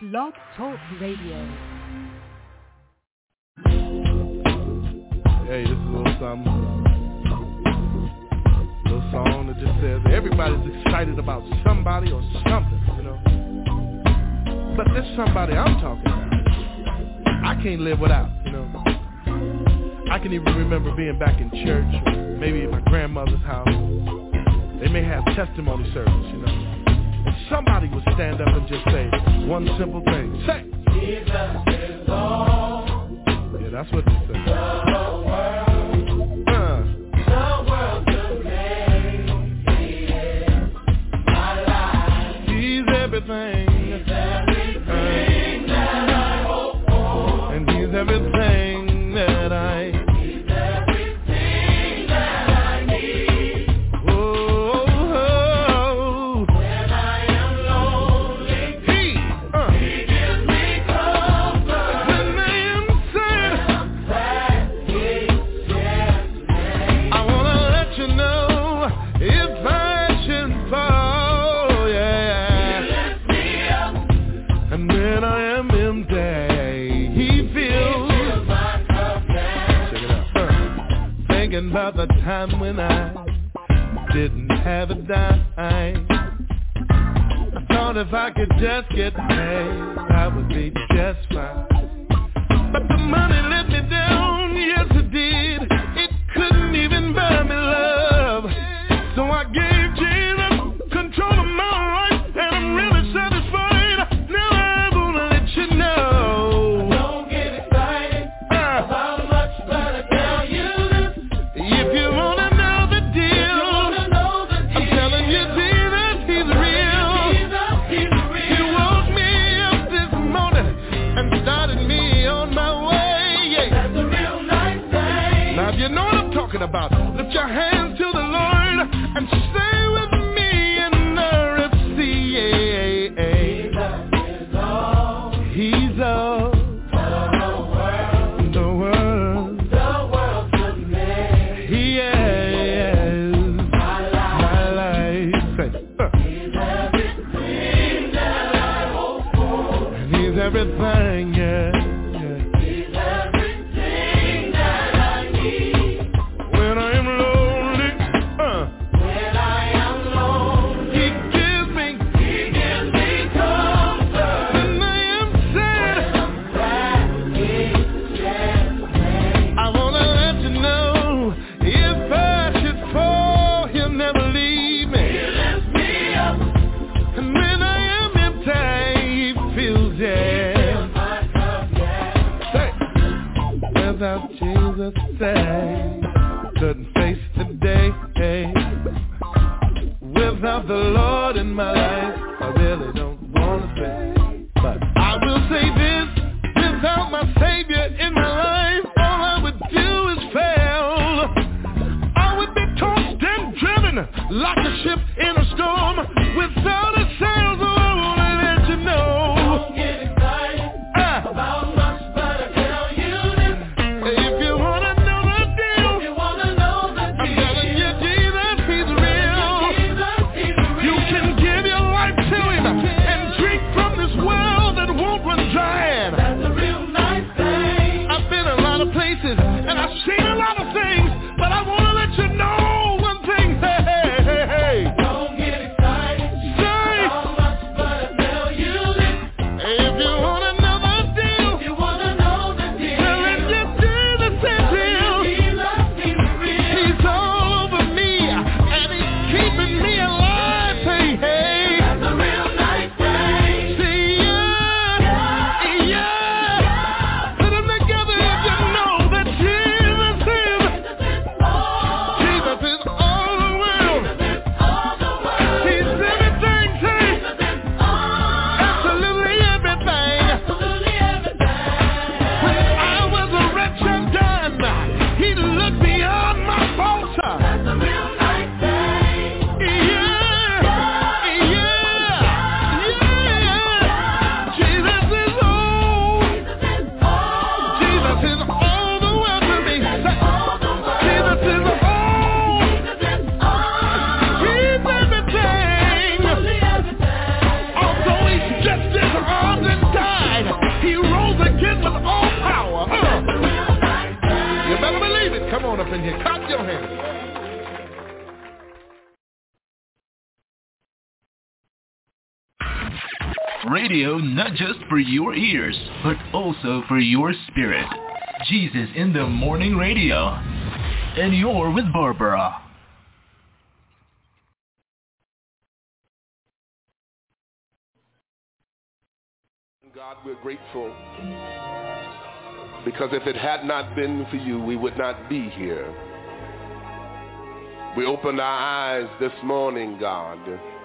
Blog Talk Radio. Hey, this is a little something. A little song that just says everybody's excited about somebody or something, you know. But this somebody I'm talking about, I can't live without, you know. I can even remember being back in church, or maybe at my grandmother's house. They may have testimony service, you know. And somebody would stand up and just say one simple thing. Say, Jesus is Lord. Yeah, that's what they say. The world to me, He is my life. He's everything. He's everything that I hope for. And He's everything that I about the time when I didn't have a dime. I thought if I could just get paid, I would be just fine. But the money let me down, yes it did. It couldn't even buy me love. So I gave Jesus control of my life, and I'm really satisfied. Now I wanna let you know. Don't get excited about much, but I tell you. If you wanna know the deal, I'm telling you, Jesus, He's real. He woke me up this morning and started me on my way. Yeah. That's a real nice thing. Now if you know what I'm talking about, lift your hands to the Lord and say with me in RFC. Jesus is all. He's all. Everything, yeah, yeah. He's everything that I need. When I am lonely, when I am lonely, He gives me comfort. When I am sad, I wanna let you know, if I should fall, He'll never leave me. He lifts me up. And when I am empty, He fills it. Without Jesus, say, couldn't face the day. Without the Lord in my life, I really don't want to say. But I will say this, without my Savior in my life, all I would do is fail. I would be tossed and driven like a ship in a storm, without a sail, so I want to let you know. Don't get excited about much, but I tell you this. If you wanna know the deal, Radio not just for your ears, but also for your spirit. Jesus in the Morning Radio. And you're with Barbara. God, we're grateful because if it had not been for you, we would not be here. We opened our eyes this morning, God,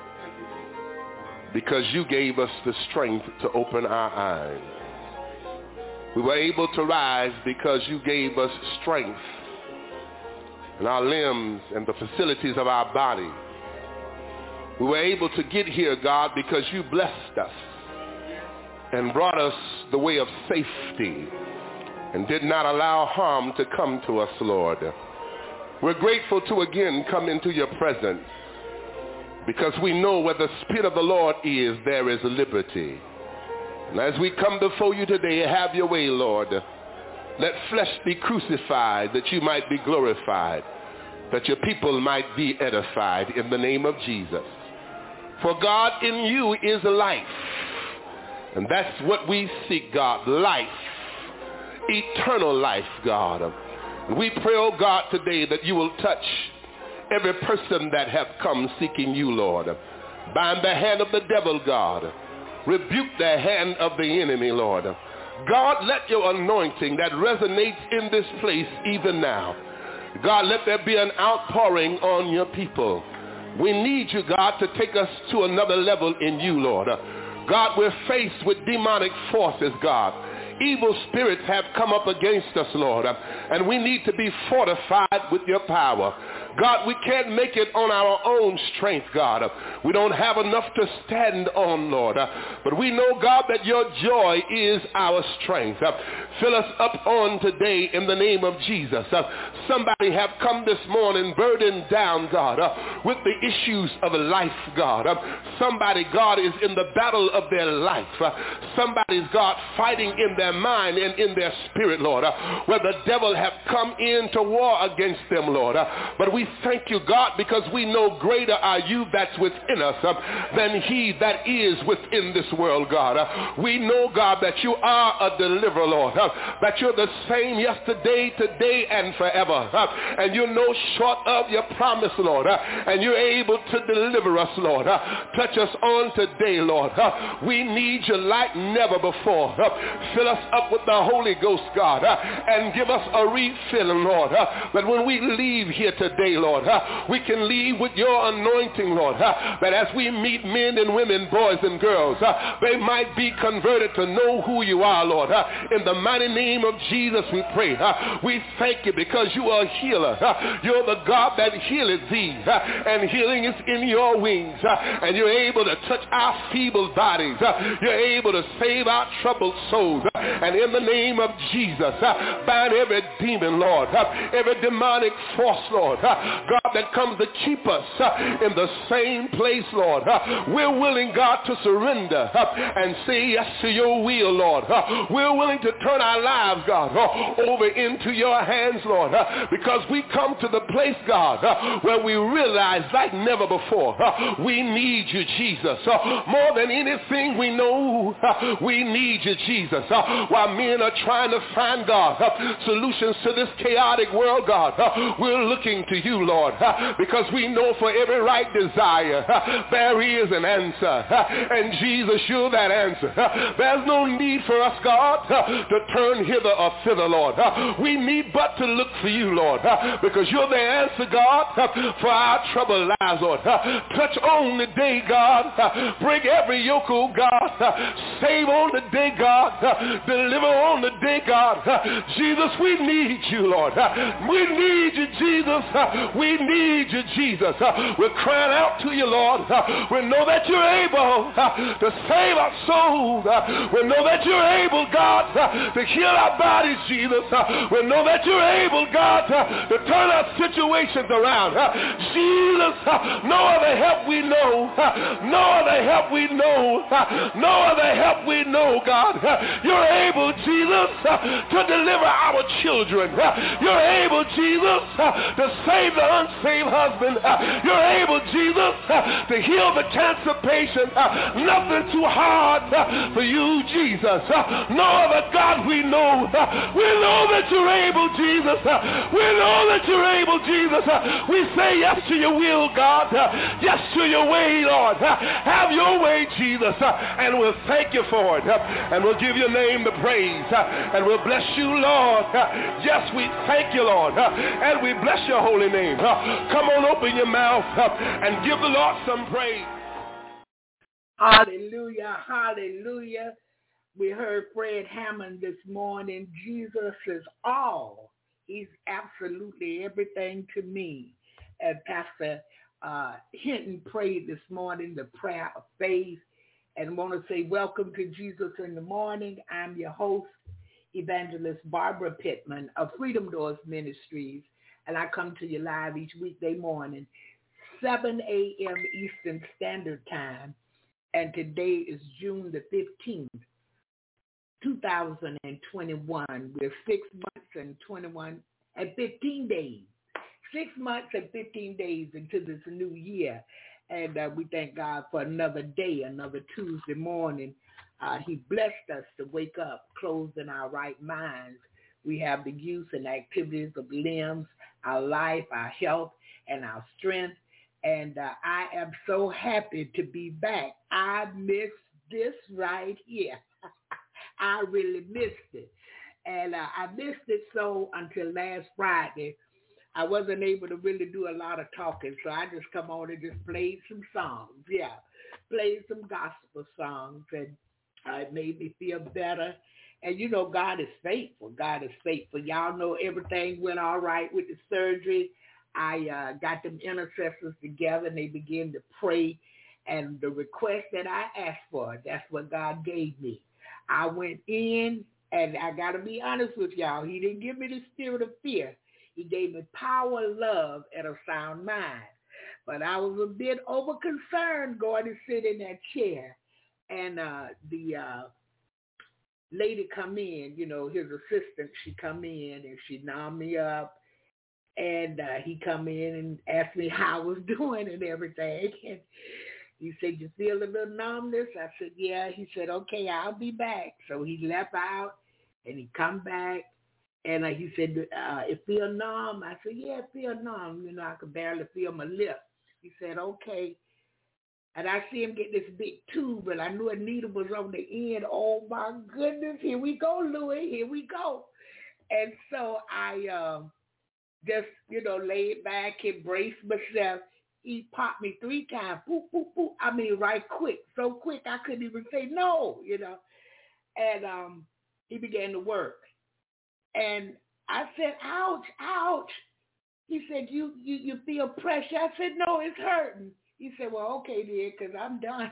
because you gave us the strength to open our eyes. We were able to rise because you gave us strength in our limbs and the facilities of our body. We were able to get here, God, because you blessed us and brought us the way of safety and did not allow harm to come to us, Lord. We're grateful to again come into your presence because we know where the Spirit of the Lord is, there is liberty. And as we come before you today, have your way, Lord. Let flesh be crucified that you might be glorified, that your people might be edified in the name of Jesus. For God, in you is life. And that's what we seek, God, life, eternal life, God. We pray, oh God, today that you will touch every person that have come seeking you, Lord. Bind the hand of the devil, God. Rebuke the hand of the enemy, Lord. God, let your anointing that resonates in this place even now. God, let there be an outpouring on your people. We need you, God, to take us to another level in you, Lord. God, we're faced with demonic forces, God. Evil spirits have come up against us, Lord, and we need to be fortified with your power. God, we can't make it on our own strength, God. We don't have enough to stand on, Lord. But we know, God, that your joy is our strength. Fill us up on today in the name of Jesus. Somebody have come this morning burdened down, God, with the issues of life, God. Somebody, God, is in the battle of their life. Somebody's, God, fighting in their mind and in their spirit, Lord, where the devil have come in to war against them, Lord. But we thank you, God, because we know greater are you that's within us than he that is within this world, God. We know, God, that you are a deliverer, Lord, that you're the same yesterday, today, and forever. And you're no short of your promise, Lord, and you're able to deliver us, Lord. Touch us on today, Lord. We need you like never before. Fill us up with the Holy Ghost, God, and give us a refilling, Lord, that when we leave here today, Lord, we can leave with your anointing, Lord, that as we meet men and women, boys and girls, they might be converted to know who you are, Lord. In the mighty name of Jesus we pray. We thank you because you are a healer. You're the God that healeth thee, and healing is in your wings, and you're able to touch our feeble bodies. You're able to save our troubled souls. And in the name of Jesus, bind every demon, Lord, every demonic force, Lord, God, that comes to keep us in the same place, Lord. We're willing, God, to surrender and say yes to your will, Lord. We're willing to turn our lives, God, over into your hands, Lord, because we come to the place, God, where we realize like never before, we need you, Jesus. More than anything we know, we need you, Jesus. While men are trying to find, God, solutions to this chaotic world, God, we're looking to you, Lord, because we know for every right desire, there is an answer. And Jesus, you're that answer. There's no need for us, God, to turn hither or thither, Lord. We need but to look for you, Lord, because you're the answer, God, for our troubled lives, Lord. Touch on the day, God. Break every yoke, oh God. Save on the day, God. Deliver on the day, God. Jesus, we need you, Lord. We need you, Jesus. We need you, Jesus. We're crying out to you, Lord. We know that you're able to save our souls. We know that you're able, God, to heal our bodies, Jesus. We know that you're able, God, to turn our situations around. Jesus, no other help we know. No other help we know. No other help we know, God. You're able, Jesus, to deliver our children. You're able, Jesus, to save the unsaved husband. You're able, Jesus, to heal the cancer patient. Nothing too hard God for you, Jesus. No other God we know. We know that you're able, Jesus. We know that you're able, Jesus. We say yes to your will, God. Yes to your way, Lord. Have your way, Jesus. And we'll thank you for it. And we'll give your name the praise. And we'll bless you, Lord. Yes, we thank you, Lord. And we bless your holy name. Come on, open your mouth and give the Lord some praise. Hallelujah, hallelujah. We heard Fred Hammond this morning. Jesus is all. He's absolutely everything to me. And Pastor Hinton prayed this morning the prayer of faith. And want to say welcome to Jesus in the Morning. I'm your host, Evangelist Barbara Pittman of Freedom Doors Ministries. And I come to you live each weekday morning, 7 a.m. Eastern Standard Time. And today is June the 15th, 2021. We're 6 months and 15 days. 6 months and 15 days into this new year. And we thank God for another day, another Tuesday morning. He blessed us to wake up, clothed in our right minds. We have the use and activities of limbs, our life, our health, and our strength. And I am so happy to be back. I missed this right here. I really missed it. And I missed it so until last Friday. I wasn't able to really do a lot of talking, so I just come on and just played some songs. Yeah, played some gospel songs, and it made me feel better. And, you know, God is faithful. God is faithful. Y'all know everything went all right with the surgery. I got them intercessors together, and they began to pray. And the request that I asked for, that's what God gave me. I went in, and I got to be honest with y'all. He didn't give me the spirit of fear. He gave me power, love, and a sound mind. But I was a bit over-concerned going to sit in that chair. And the lady come in, you know, his assistant, she come in, and she numbed me up. And he come in and asked me how I was doing and everything. And he said, you feel a little numbness? I said, yeah. He said, okay, I'll be back. So he left out, and he come back. And he said, it feel numb? I said, yeah, it feel numb. You know, I could barely feel my lip. He said, okay. And I see him get this big tube, and I knew a needle was on the end. Oh, my goodness. Here we go, Louis. Here we go. And so I just, you know, laid back, embraced myself. He popped me 3 times. Boop, boop, boop. I mean, right quick. So quick I couldn't even say no, you know. And he began to work. And I said, ouch, ouch. He said, you feel pressure? I said, no, it's hurting. He said, well, okay, then, because I'm done.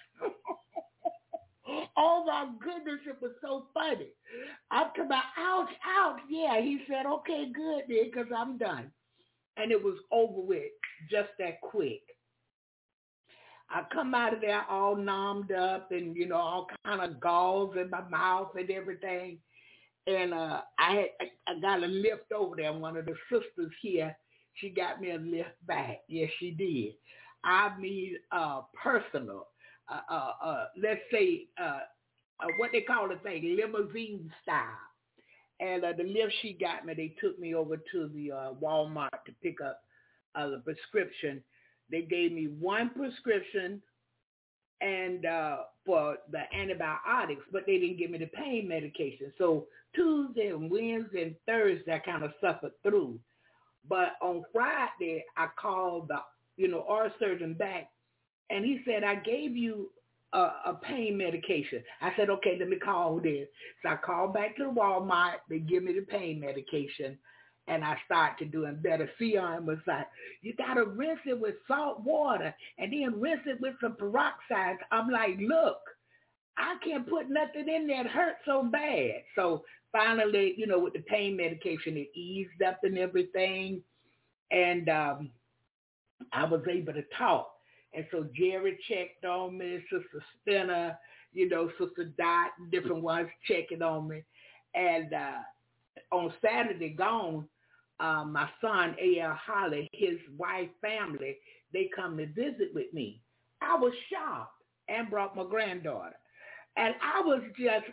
Oh, my goodness, it was so funny. I'm talking about, ouch, ouch. Yeah, he said, okay, good, then, because I'm done. And it was over with just that quick. I come out of there all numbed up and, you know, all kind of galls in my mouth and everything. And I got a lift over there. One of the sisters here, she got me a lift back. Yes, she did. I mean, personal. Let's say, what they call the thing, limousine style. And the lift she got me, they took me over to the Walmart to pick up the prescription. They gave me 1 prescription and for the antibiotics, but they didn't give me the pain medication. So Tuesday and Wednesday and Thursday, I kind of suffered through. But on Friday, I called the, oral surgeon back, and he said, I gave you a pain medication. I said, okay, let me call this. So I called back to the Walmart. They give me the pain medication, and I started doing better. Fion was like, you got to rinse it with salt water and then rinse it with some peroxide. I'm like, look, I can't put nothing in there. It hurts so bad. So finally, with the pain medication, it eased up and everything, and I was able to talk. And so Jerry checked on me, Sister Spinner, Sister Dot, different ones checking on me. And on Saturday gone, my son, A.L. Holly, his wife, family, they come to visit with me. I was shocked and brought my granddaughter. And I was just,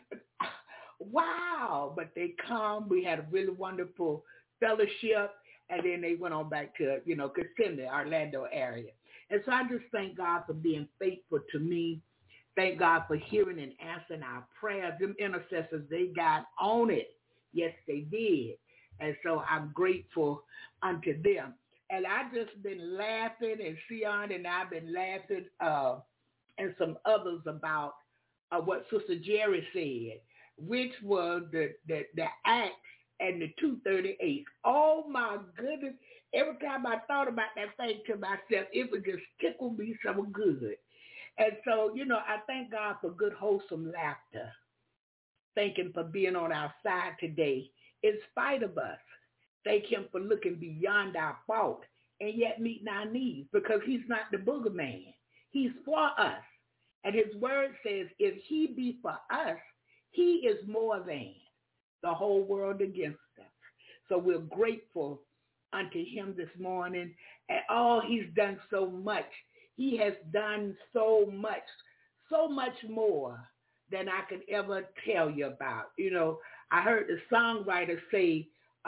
wow. But they come. We had a really wonderful fellowship. And then they went on back to, Kissimmee, Orlando area. And so I just thank God for being faithful to me. Thank God for hearing and answering our prayers. Them intercessors, they got on it. Yes, they did. And so I'm grateful unto them. And I just been laughing, and Sion and I've been laughing, and some others about what Sister Jerry said, which was the Acts and the 238. Oh my goodness. Every time I thought about that thing to myself, it would just tickle me so good. And so, I thank God for good, wholesome laughter. Thank him for being on our side today, in spite of us. Thank him for looking beyond our fault and yet meeting our needs, because he's not the boogeyman. He's for us. And his word says, if he be for us, he is more than the whole world against us. So we're grateful unto him this morning. And he's done so much. He has done so much more than I could ever tell you about. I heard the songwriter say,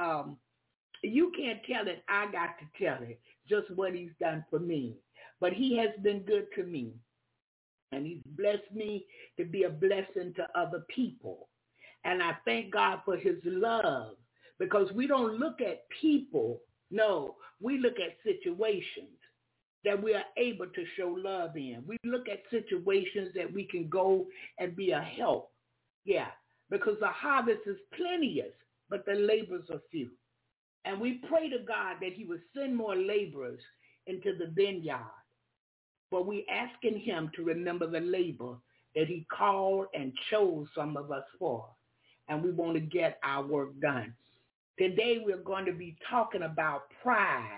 you can't tell it, I got to tell it, just what he's done for me. But he has been good to me. And he's blessed me to be a blessing to other people. And I thank God for his love, because we don't look at people. No, we look at situations that we are able to show love in. We look at situations that we can go and be a help. Yeah, because the harvest is plenteous, but the laborers are few. And we pray to God that he would send more laborers into the vineyard. But we asking him to remember the labor that he called and chose some of us for. And we want to get our work done. Today we're going to be talking about pride,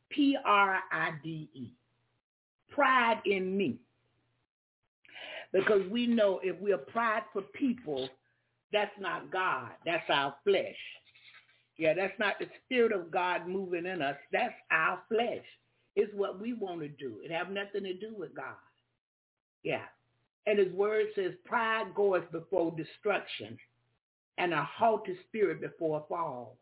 Pride. Pride in me. Because we know if we are prideful people, that's not God. That's our flesh. Yeah, that's not the Spirit of God moving in us. That's our flesh. It's what we want to do. It have nothing to do with God. Yeah. And his word says, pride goeth before destruction, and a haughty spirit before a fall.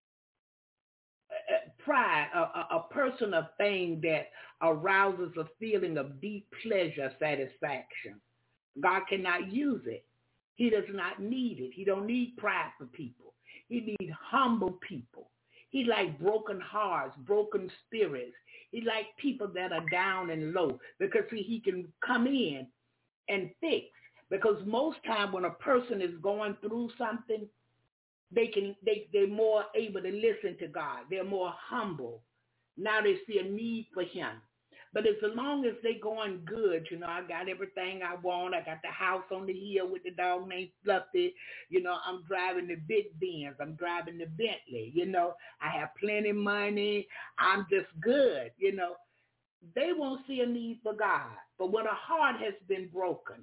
Pride, a person of thing that arouses a feeling of deep pleasure, satisfaction. God cannot use it. He does not need it. He don't need prideful people. He needs humble people. He like broken hearts, broken spirits. He like people that are down and low, because he can come in and fix. Because most time when a person is going through something, they're more able to listen to God. They're more humble. Now they see a need for him. But as long as they going good, I got everything I want. I got the house on the hill with the dog named Fluffy. I'm driving the big Benz. I'm driving the Bentley. I have plenty of money. I'm just good. They won't see a need for God. But when a heart has been broken,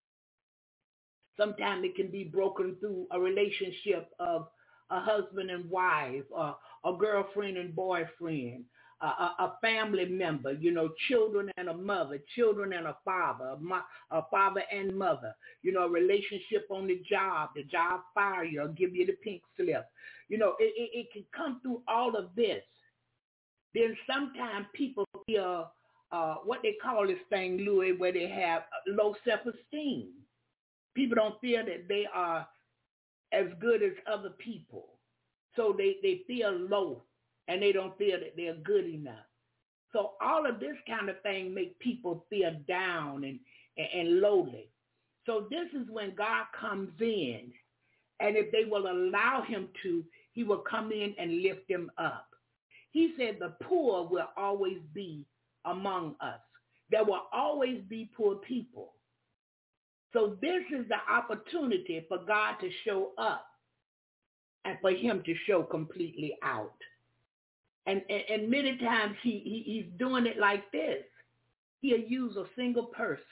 sometimes it can be broken through a relationship of a husband and wife, or a girlfriend and boyfriend, a family member, children and a mother, children and a father and mother, a relationship on the job fire you or give you the pink slip. It can come through all of this. Then sometimes people feel what they call this thing, Louis, where they have low self-esteem. People don't feel that they are as good as other people. So they feel low, and they don't feel that they're good enough. So all of this kind of thing make people feel down and lowly. So this is when God comes in, and if they will allow him to, he will come in and lift them up. He said the poor will always be among us. There will always be poor people. So this is the opportunity for God to show up and for him to show completely out. And many times he's doing it like this. He'll use a single person.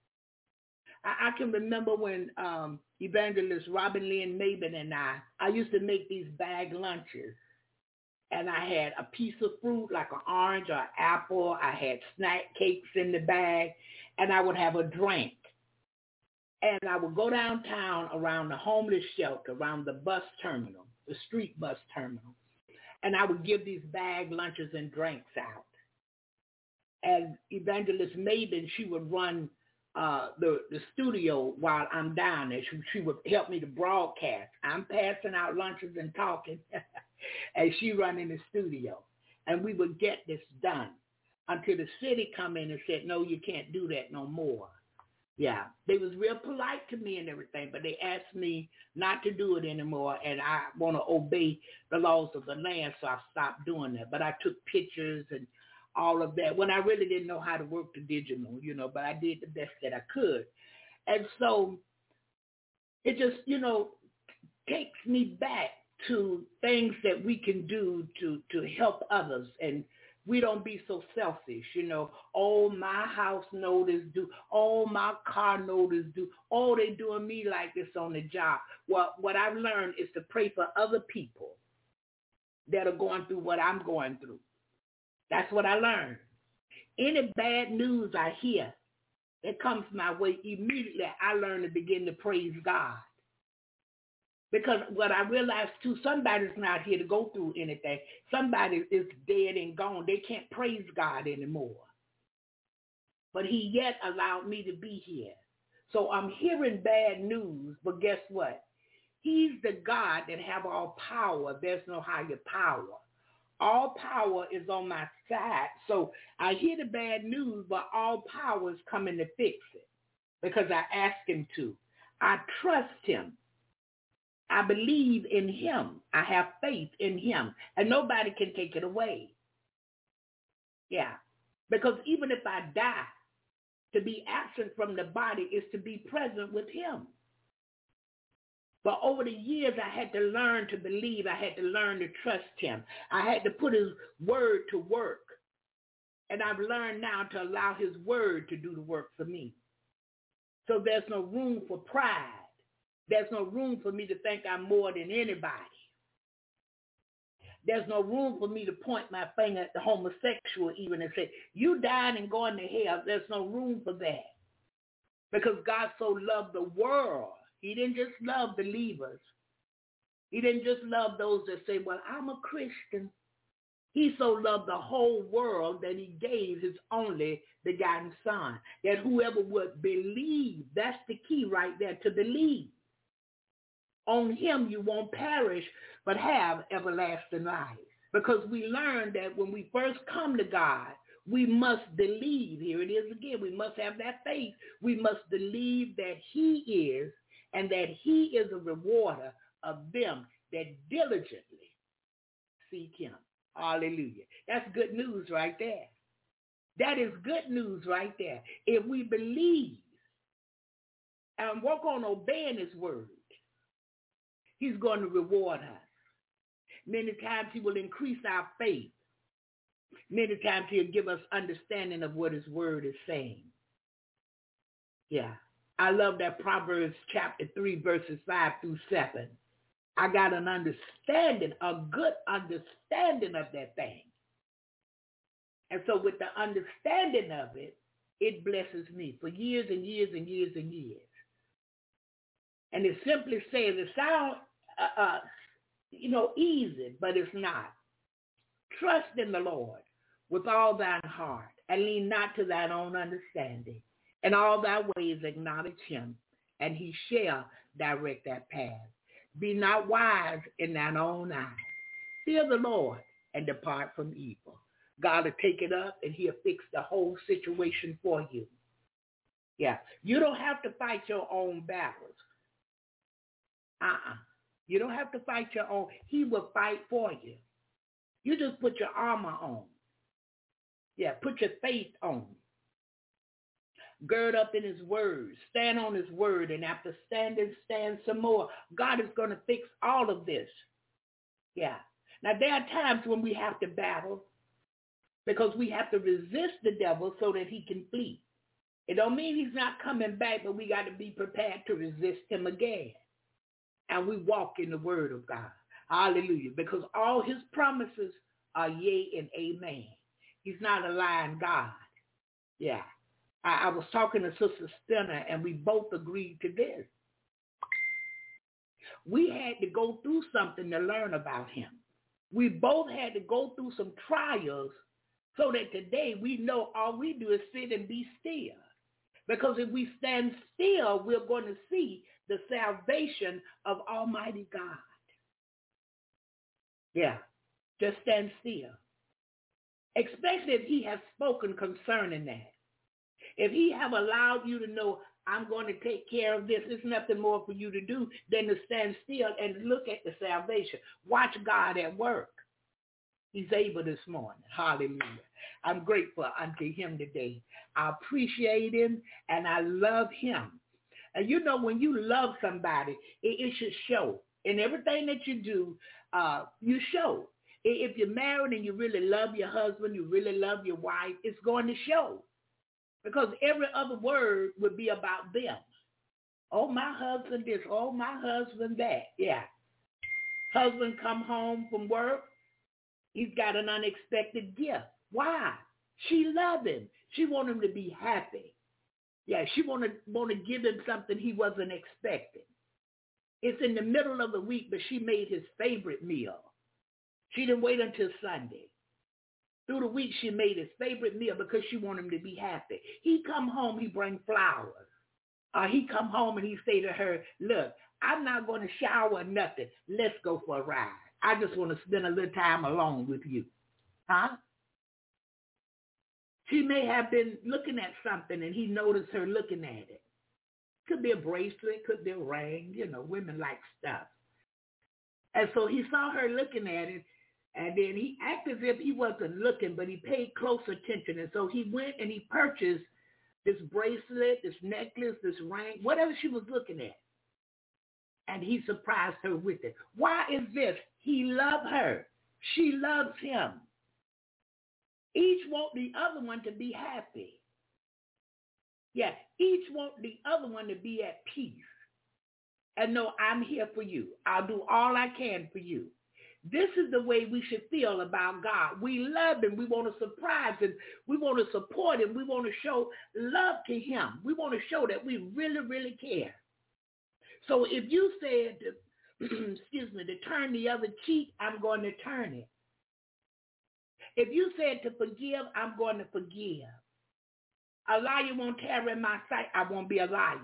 I can remember when evangelist Robin Lynn Mabin and I used to make these bag lunches. And I had a piece of fruit like an orange or an apple. I had snack cakes in the bag, and I would have a drink. And I would go downtown around the homeless shelter, around the bus terminal, the street bus terminal, and I would give these bag lunches and drinks out. And Evangelist Maven, she would run the studio while I'm down there. She would help me to broadcast. I'm passing out lunches and talking, and she running the studio. And we would get this done until the city come in and said, no, you can't do that no more. Yeah, they was real polite to me and everything, but they asked me not to do it anymore, and I want to obey the laws of the land, so I stopped doing that. But I took pictures and all of that when I really didn't know how to work the digital, but I did the best that I could. And so it just, takes me back to things that we can do to help others, and we don't be so selfish, Oh, my house notice due. Oh, my car notice due. Oh, they doing me like this on the job. Well, what I've learned is to pray for other people that are going through what I'm going through. That's what I learned. Any bad news I hear that comes my way, immediately I learn to begin to praise God. Because what I realized too, somebody's not here to go through anything. Somebody is dead and gone. They can't praise God anymore. But he yet allowed me to be here. So I'm hearing bad news, but guess what? He's the God that have all power. There's no higher power. All power is on my side. So I hear the bad news, but all power is coming to fix it because I asked him to. I trust him. I believe in him. I have faith in him. And nobody can take it away. Yeah. Because even if I die, to be absent from the body is to be present with him. But over the years, I had to learn to believe. I had to learn to trust him. I had to put his word to work. And I've learned now to allow his word to do the work for me. So there's no room for pride. There's no room for me to think I'm more than anybody. There's no room for me to point my finger at the homosexual even and say, you dying and going to hell. There's no room for that. Because God so loved the world. He didn't just love believers. He didn't just love those that say, well, I'm a Christian. He so loved the whole world that he gave his only begotten son. That whoever would believe, that's the key right there, to believe. On him you won't perish, but have everlasting life. Because we learned that when we first come to God, we must believe. Here it is again. We must have that faith. We must believe that he is, and that he is a rewarder of them that diligently seek him. Hallelujah. That's good news right there. That is good news right there. If we believe and work on obeying his word, he's going to reward us. Many times he will increase our faith. Many times he'll give us understanding of what his word is saying. Yeah. I love that Proverbs chapter 3, verses 5 through 7. I got an understanding, a good understanding of that thing. And so with the understanding of it, it blesses me for years and years and years and years. And it simply says, it sounds, easy, but it's not. Trust in the Lord with all thine heart, and lean not to thine own understanding. In all thy ways acknowledge him, and he shall direct thy path. Be not wise in thine own eyes. Fear the Lord and depart from evil. God will take it up, and he'll fix the whole situation for you. Yeah, you don't have to fight your own battles. You don't have to fight your own. He will fight for you. You just put your armor on. Yeah, put your faith on. Gird up in his word. Stand on his word. And after standing, stand some more. God is going to fix all of this. Yeah. Now, there are times when we have to battle because we have to resist the devil so that he can flee. It don't mean he's not coming back, but we got to be prepared to resist him again. And we walk in the word of God. Hallelujah. Because all his promises are yea and amen. He's not a lying God. Yeah. I was talking to Sister Stinner, and we both agreed to this. We had to go through something to learn about him. We both had to go through some trials so that today we know all we do is sit and be still. Because if we stand still, we're going to see the salvation of Almighty God. Yeah, just stand still. Especially if he has spoken concerning that. If he have allowed you to know, I'm going to take care of this, there's nothing more for you to do than to stand still and look at the salvation. Watch God at work. He's able this morning. Hallelujah. I'm grateful unto him today. I appreciate him and I love him. And you know, when you love somebody, it should show. In everything that you do, you show. If you're married and you really love your husband, you really love your wife, it's going to show. Because every other word would be about them. Oh, my husband this. Oh, my husband that. Yeah. Husband come home from work. He's got an unexpected gift. Why? She loved him. She want him to be happy. Yeah, she want to give him something he wasn't expecting. It's in the middle of the week, but she made his favorite meal. She didn't wait until Sunday. Through the week, she made his favorite meal because she wanted him to be happy. He come home, he bring flowers. He come home and he say to her, look, I'm not going to shower or nothing. Let's go for a ride. I just want to spend a little time alone with you. Huh? She may have been looking at something and he noticed her looking at it. Could be a bracelet, could be a ring. You know, women like stuff. And so he saw her looking at it. And then he acted as if he wasn't looking, but he paid close attention. And so he went and he purchased this bracelet, this necklace, this ring, whatever she was looking at. And he surprised her with it. Why is this? He loved her. She loves him. Each want the other one to be happy. Yeah, each want the other one to be at peace. And know I'm here for you. I'll do all I can for you. This is the way we should feel about God. We love him. We want to surprise him. We want to support him. We want to show love to him. We want to show that we really, really care. So if you said, to turn the other cheek, I'm going to turn it. If you said to forgive, I'm going to forgive. A liar won't tarry in my sight. I won't be a liar.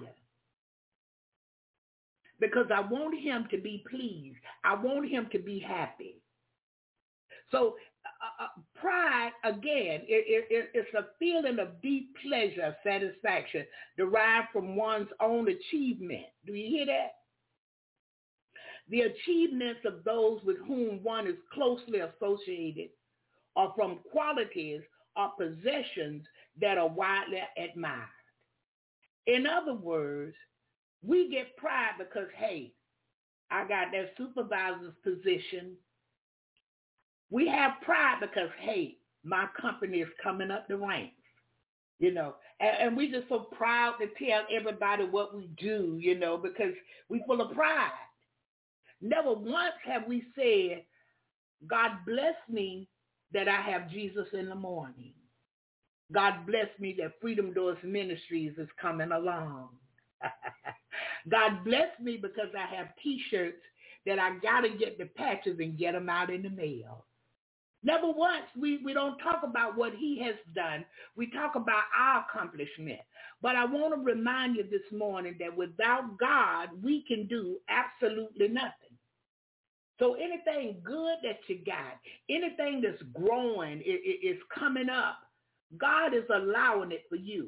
Because I want him to be pleased. I want him to be happy. So pride, again, it's a feeling of deep pleasure, satisfaction, derived from one's own achievement. Do you hear that? The achievements of those with whom one is closely associated are from qualities or possessions that are widely admired. In other words, we get pride because, hey, I got that supervisor's position. We have pride because, hey, my company is coming up the ranks, you know. And we just so proud to tell everybody what we do, you know, because we full of pride. Never once have we said, God bless me that I have Jesus in the morning. God bless me that Freedom Doors Ministries is coming along. God bless me because I have T-shirts that I got to get the patches and get them out in the mail. Never once. We don't talk about what he has done. We talk about our accomplishment. But I want to remind you this morning that without God, we can do absolutely nothing. So anything good that you got, anything that's growing, is coming up, God is allowing it for you.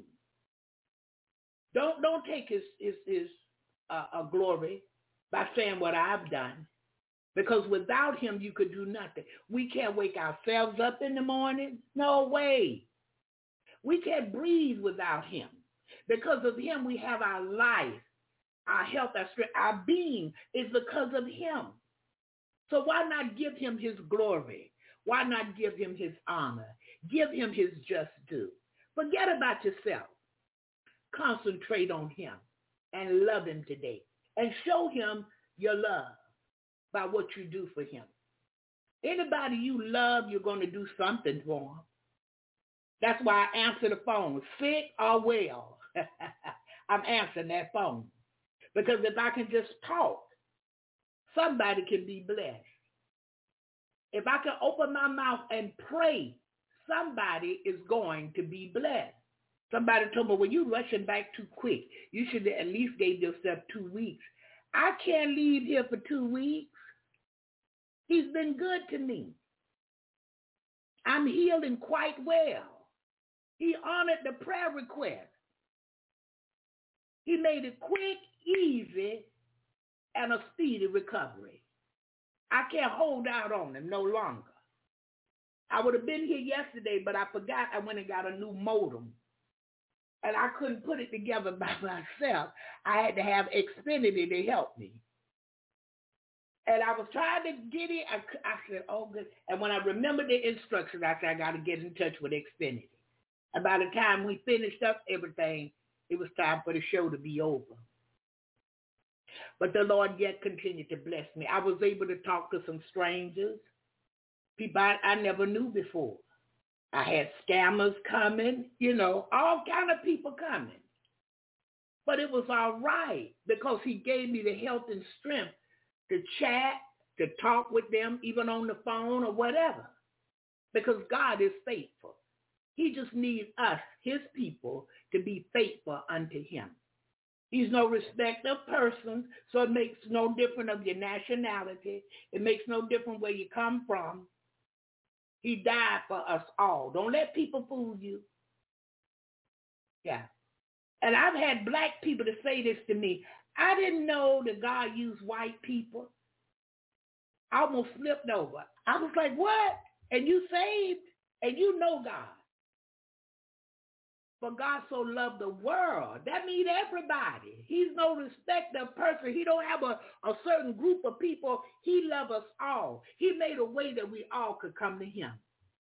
Don't take his glory by saying what I've done, because without him you could do nothing. We can't wake ourselves up in the morning. No way. We can't breathe without him. Because of him we have our life, our health, our strength, our being is because of him. So why not give him his glory? Why not give him his honor? Give him his just due. Forget about yourself. Concentrate on him and love him today. And show him your love by what you do for him. Anybody you love, you're going to do something for him. That's why I answer the phone, sick or well. I'm answering that phone. Because if I can just talk, somebody can be blessed. If I can open my mouth and pray, somebody is going to be blessed. Somebody told me, well, you're rushing back too quick. You should have at least gave yourself 2 weeks. I can't leave here for 2 weeks. He's been good to me. I'm healing quite well. He honored the prayer request. He made it quick, easy, and a speedy recovery. I can't hold out on him no longer. I would have been here yesterday, but I forgot I went and got a new modem. And I couldn't put it together by myself. I had to have Xfinity to help me. And I was trying to get it. I said, oh, good. And when I remembered the instructions, I said, I got to get in touch with Xfinity. And by the time we finished up everything, it was time for the show to be over. But the Lord yet continued to bless me. I was able to talk to some strangers, people I never knew before. I had scammers coming, all kind of people coming. But it was all right because he gave me the health and strength to chat, to talk with them, even on the phone or whatever, because God is faithful. He just needs us, his people, to be faithful unto him. He's no respecter of persons, so it makes no difference of your nationality. It makes no difference where you come from. He died for us all. Don't let people fool you. Yeah. And I've had black people to say this to me. I didn't know that God used white people. I almost flipped over. I was like, what? And you saved? And you know God. But God so loved the world. That means everybody. He's no respecter of person. He don't have a certain group of people. He loves us all. He made a way that we all could come to him.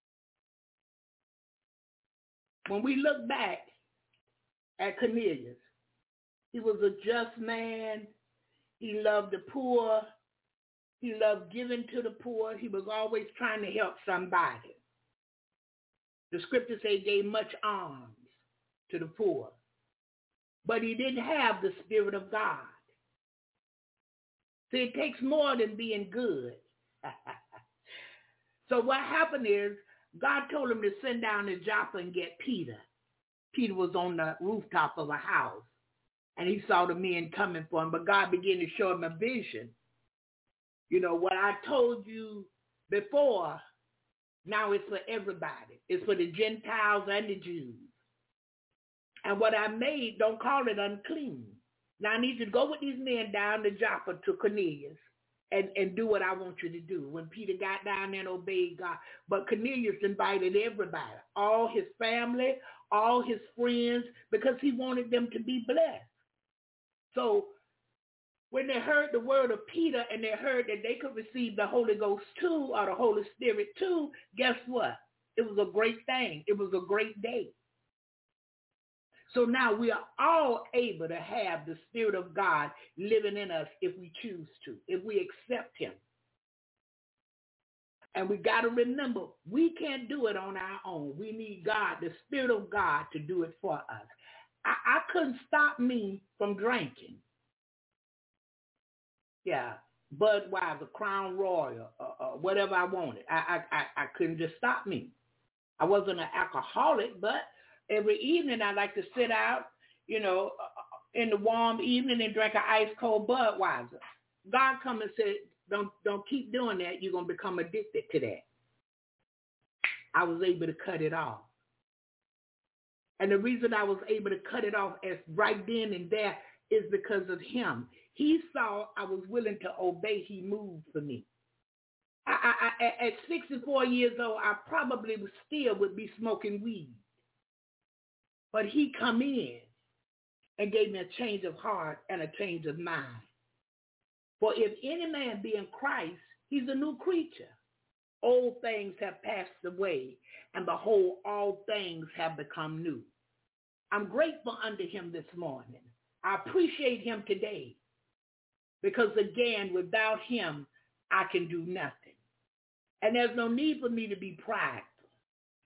When we look back at Cornelius, he was a just man. He loved the poor. He loved giving to the poor. He was always trying to help somebody. The scriptures say he gave much alms to the poor. But he didn't have the Spirit of God. See, it takes more than being good. So what happened is, God told him to send down to Joppa and get Peter. Peter was on the rooftop of a house, and he saw the men coming for him, but God began to show him a vision. What I told you before, now it's for everybody. It's for the Gentiles and the Jews. And what I made, don't call it unclean. Now I need you to go with these men down to Joppa to Cornelius and do what I want you to do. When Peter got down there and obeyed God. But Cornelius invited everybody, all his family, all his friends, because he wanted them to be blessed. So when they heard the word of Peter and they heard that they could receive the Holy Ghost too, or the Holy Spirit too, guess what? It was a great thing. It was a great day. So now we are all able to have the Spirit of God living in us if we choose to, if we accept him. And we got to remember, we can't do it on our own. We need God, the Spirit of God, to do it for us. I couldn't stop me from drinking. Yeah, Budweiser, Crown Royal, whatever I wanted. I couldn't just stop me. I wasn't an alcoholic, but every evening I like to sit out, in the warm evening and drink an ice cold Budweiser. God come and said, don't keep doing that. You're going to become addicted to that. I was able to cut it off. And the reason I was able to cut it off as right then and there is because of him. He saw I was willing to obey. He moved for me. At 64 years old, I probably would be smoking weed. But he come in and gave me a change of heart and a change of mind. For if any man be in Christ, he's a new creature. Old things have passed away, and behold, all things have become new. I'm grateful unto him this morning. I appreciate him today because, again, without him, I can do nothing. And there's no need for me to be prideful.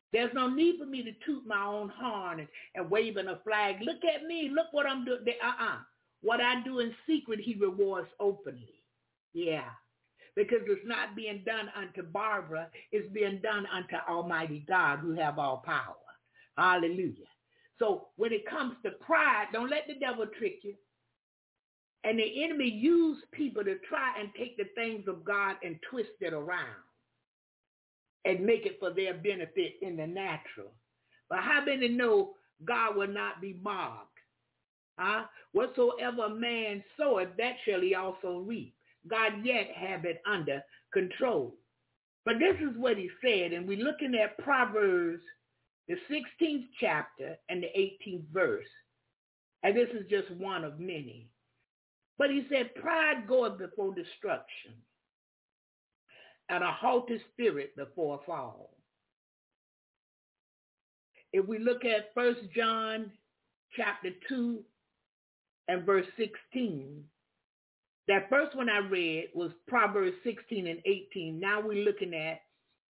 There's no need for me to toot my own horn and waving a flag. Look at me. Look what I'm doing. What I do in secret, he rewards openly. Yeah. Because it's not being done unto Barbara. It's being done unto Almighty God who have all power. Hallelujah. So when it comes to pride, don't let the devil trick you. And the enemy used people to try and take the things of God and twist it around and make it for their benefit in the natural. But how many know God will not be mocked? Whatsoever a man soweth, that shall he also reap. God yet have it under control. But this is what he said, and we're looking at Proverbs, the 16th chapter and the 18th verse. And this is just one of many. But he said, pride goeth before destruction, and a haughty spirit before a fall. If we look at 1 John chapter 2 and verse 16, that first one I read was Proverbs 16 and 18. Now we're looking at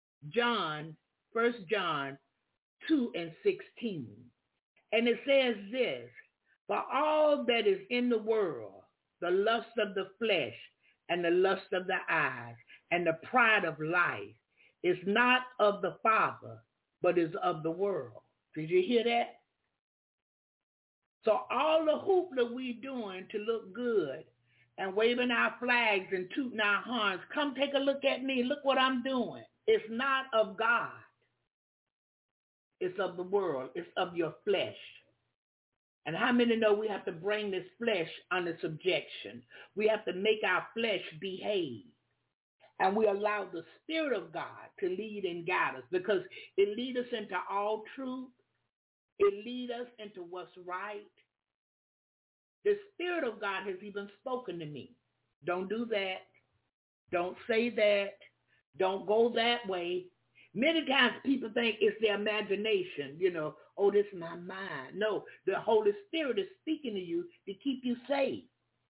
1 John 2 and 16. And it says this, for all that is in the world, the lust of the flesh and the lust of the eyes and the pride of life is not of the Father, but is of the world. Did you hear that? So all the hoopla we doing to look good and waving our flags and tooting our horns, come take a look at me, look what I'm doing. It's not of God. It's of the world. It's of your flesh. And how many know we have to bring this flesh under subjection? We have to make our flesh behave. And we allow the Spirit of God to lead and guide us, because it leads us into all truth. It leads us into what's right. The Spirit of God has even spoken to me. Don't do that. Don't say that. Don't go that way. Many times people think it's their imagination, oh, this is my mind. No, the Holy Spirit is speaking to you to keep you safe.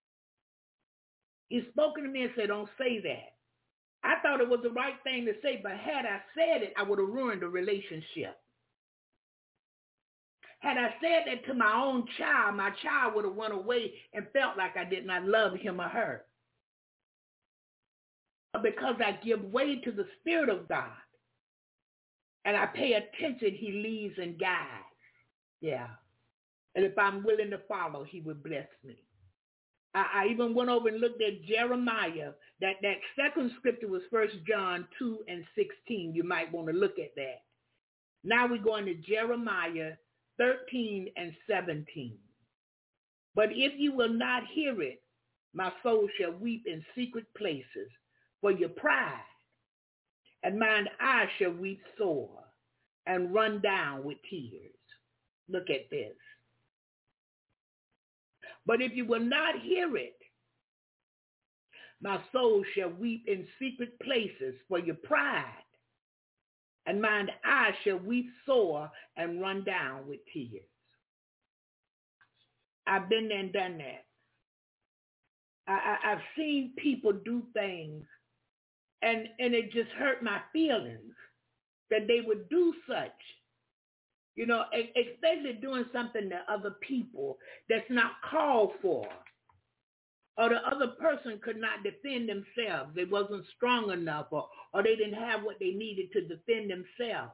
He's spoken to me and said, don't say that. I thought it was the right thing to say, but had I said it, I would have ruined the relationship. Had I said that to my own child, my child would have went away and felt like I did not love him or her. But because I give way to the Spirit of God and I pay attention, he leads and guides. Yeah. And if I'm willing to follow, he will bless me. I even went over and looked at Jeremiah. That second scripture was 1 John 2 and 16. You might want to look at that. Now we're going to Jeremiah 13 and 17. But if you will not hear it, my soul shall weep in secret places for your pride, and mine eyes shall weep sore and run down with tears. Look at this. But if you will not hear it, my soul shall weep in secret places for your pride, and mine eyes shall weep sore and run down with tears. I've been there and done that. I've seen people do things, and it just hurt my feelings that they would do such. Especially doing something to other people that's not called for. Or the other person could not defend themselves. They wasn't strong enough, or they didn't have what they needed to defend themselves.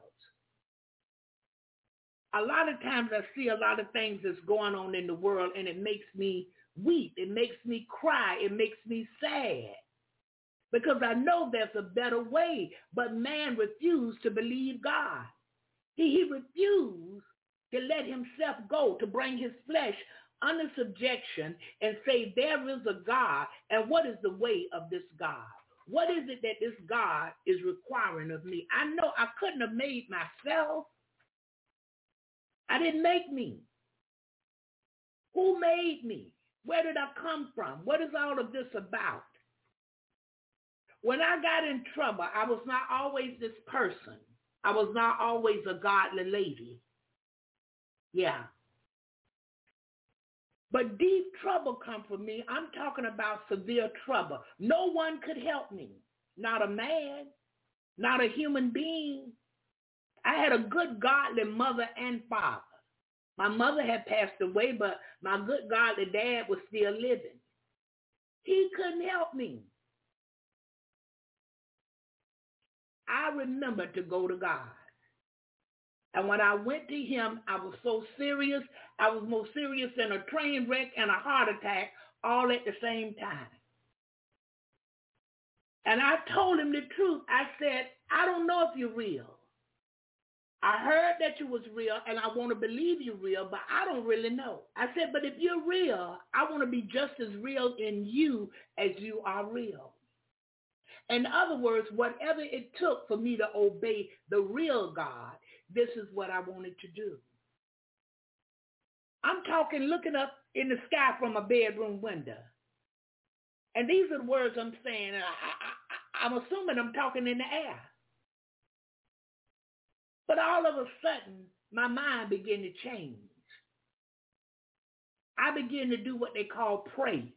A lot of times I see a lot of things that's going on in the world, and it makes me weep. It makes me cry. It makes me sad. Because I know there's a better way, but man refused to believe God. He refused to let himself go, to bring his flesh under subjection and say, there is a God, and what is the way of this God? What is it that this God is requiring of me? I know I couldn't have made myself. I didn't make me. Who made me? Where did I come from? What is all of this about? When I got in trouble, I was not always this person. I was not always a godly lady. Yeah. But deep trouble come for me. I'm talking about severe trouble. No one could help me. Not a man, not a human being. I had a good, godly mother and father. My mother had passed away, but my good, godly dad was still living. He couldn't help me. I remember to go to God. And when I went to him, I was so serious. I was more serious than a train wreck and a heart attack all at the same time. And I told him the truth. I said, I don't know if you're real. I heard that you was real, and I want to believe you're real, but I don't really know. I said, but if you're real, I want to be just as real in you as you are real. In other words, whatever it took for me to obey the real God, this is what I wanted to do. I'm talking looking up in the sky from a bedroom window. And these are the words I'm saying. I'm assuming I'm talking in the air. But all of a sudden, my mind began to change. I began to do what they call pray.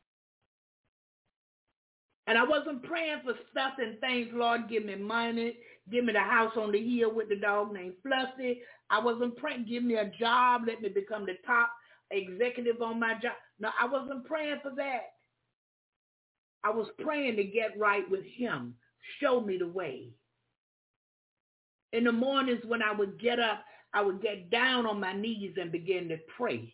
And I wasn't praying for stuff and things, Lord, give me money, give me the house on the hill with the dog named Fluffy. I wasn't praying, give me a job, let me become the top executive on my job. No, I wasn't praying for that. I was praying to get right with him. Show me the way. In the mornings when I would get up, I would get down on my knees and begin to pray.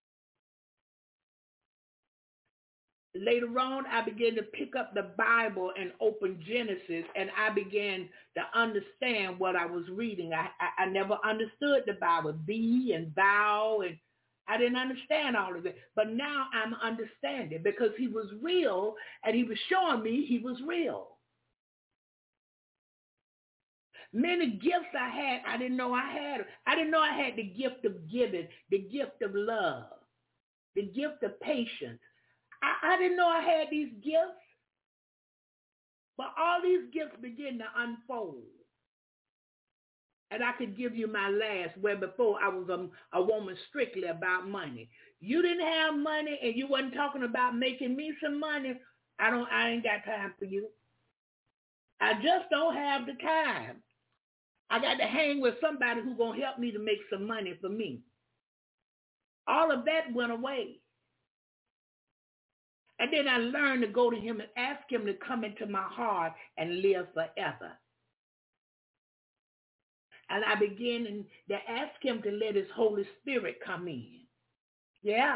Later on, I began to pick up the Bible and open Genesis, and I began to understand what I was reading. I never understood the Bible, thee and thou, and I didn't understand all of it. But now I'm understanding because he was real, and he was showing me he was real. Many gifts I had, I didn't know I had. I didn't know I had the gift of giving, the gift of love, the gift of patience. I didn't know I had these gifts, but all these gifts begin to unfold. And I could give you my last, where before I was a woman strictly about money. You didn't have money and you wasn't talking about making me some money. I ain't got time for you. I just don't have the time. I got to hang with somebody who's going to help me to make some money for me. All of that went away. And then I learned to go to him and ask him to come into my heart and live forever. And I began to ask him to let his Holy Spirit come in. Yeah.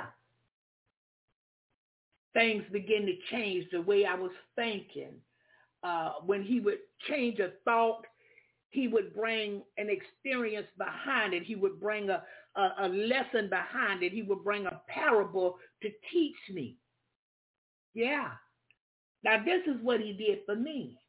Things began to change the way I was thinking. When he would change a thought, he would bring an experience behind it. He would bring a lesson behind it. He would bring a parable to teach me. Yeah. Now, this is what he did for me.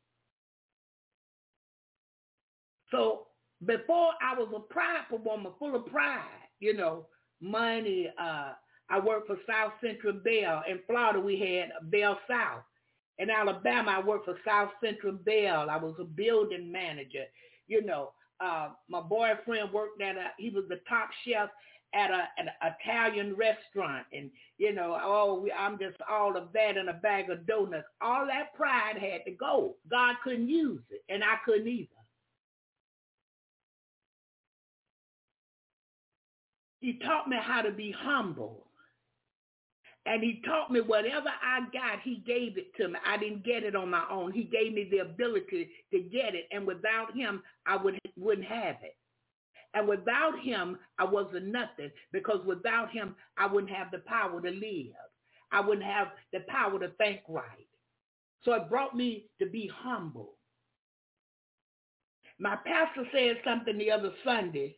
So before I was a prideful woman, full of pride, money. I worked for South Central Bell. In Florida, we had Bell South. In Alabama, I worked for South Central Bell. I was a building manager. My boyfriend worked he was the top chef at an Italian restaurant. And, I'm just all of that in a bag of donuts. All that pride had to go. God couldn't use it, and I couldn't either. He taught me how to be humble. And he taught me whatever I got, he gave it to me. I didn't get it on my own. He gave me the ability to get it. And without him, I wouldn't have it. And without him, I wasn't nothing. Because without him, I wouldn't have the power to live. I wouldn't have the power to think right. So it brought me to be humble. My pastor said something the other Sunday.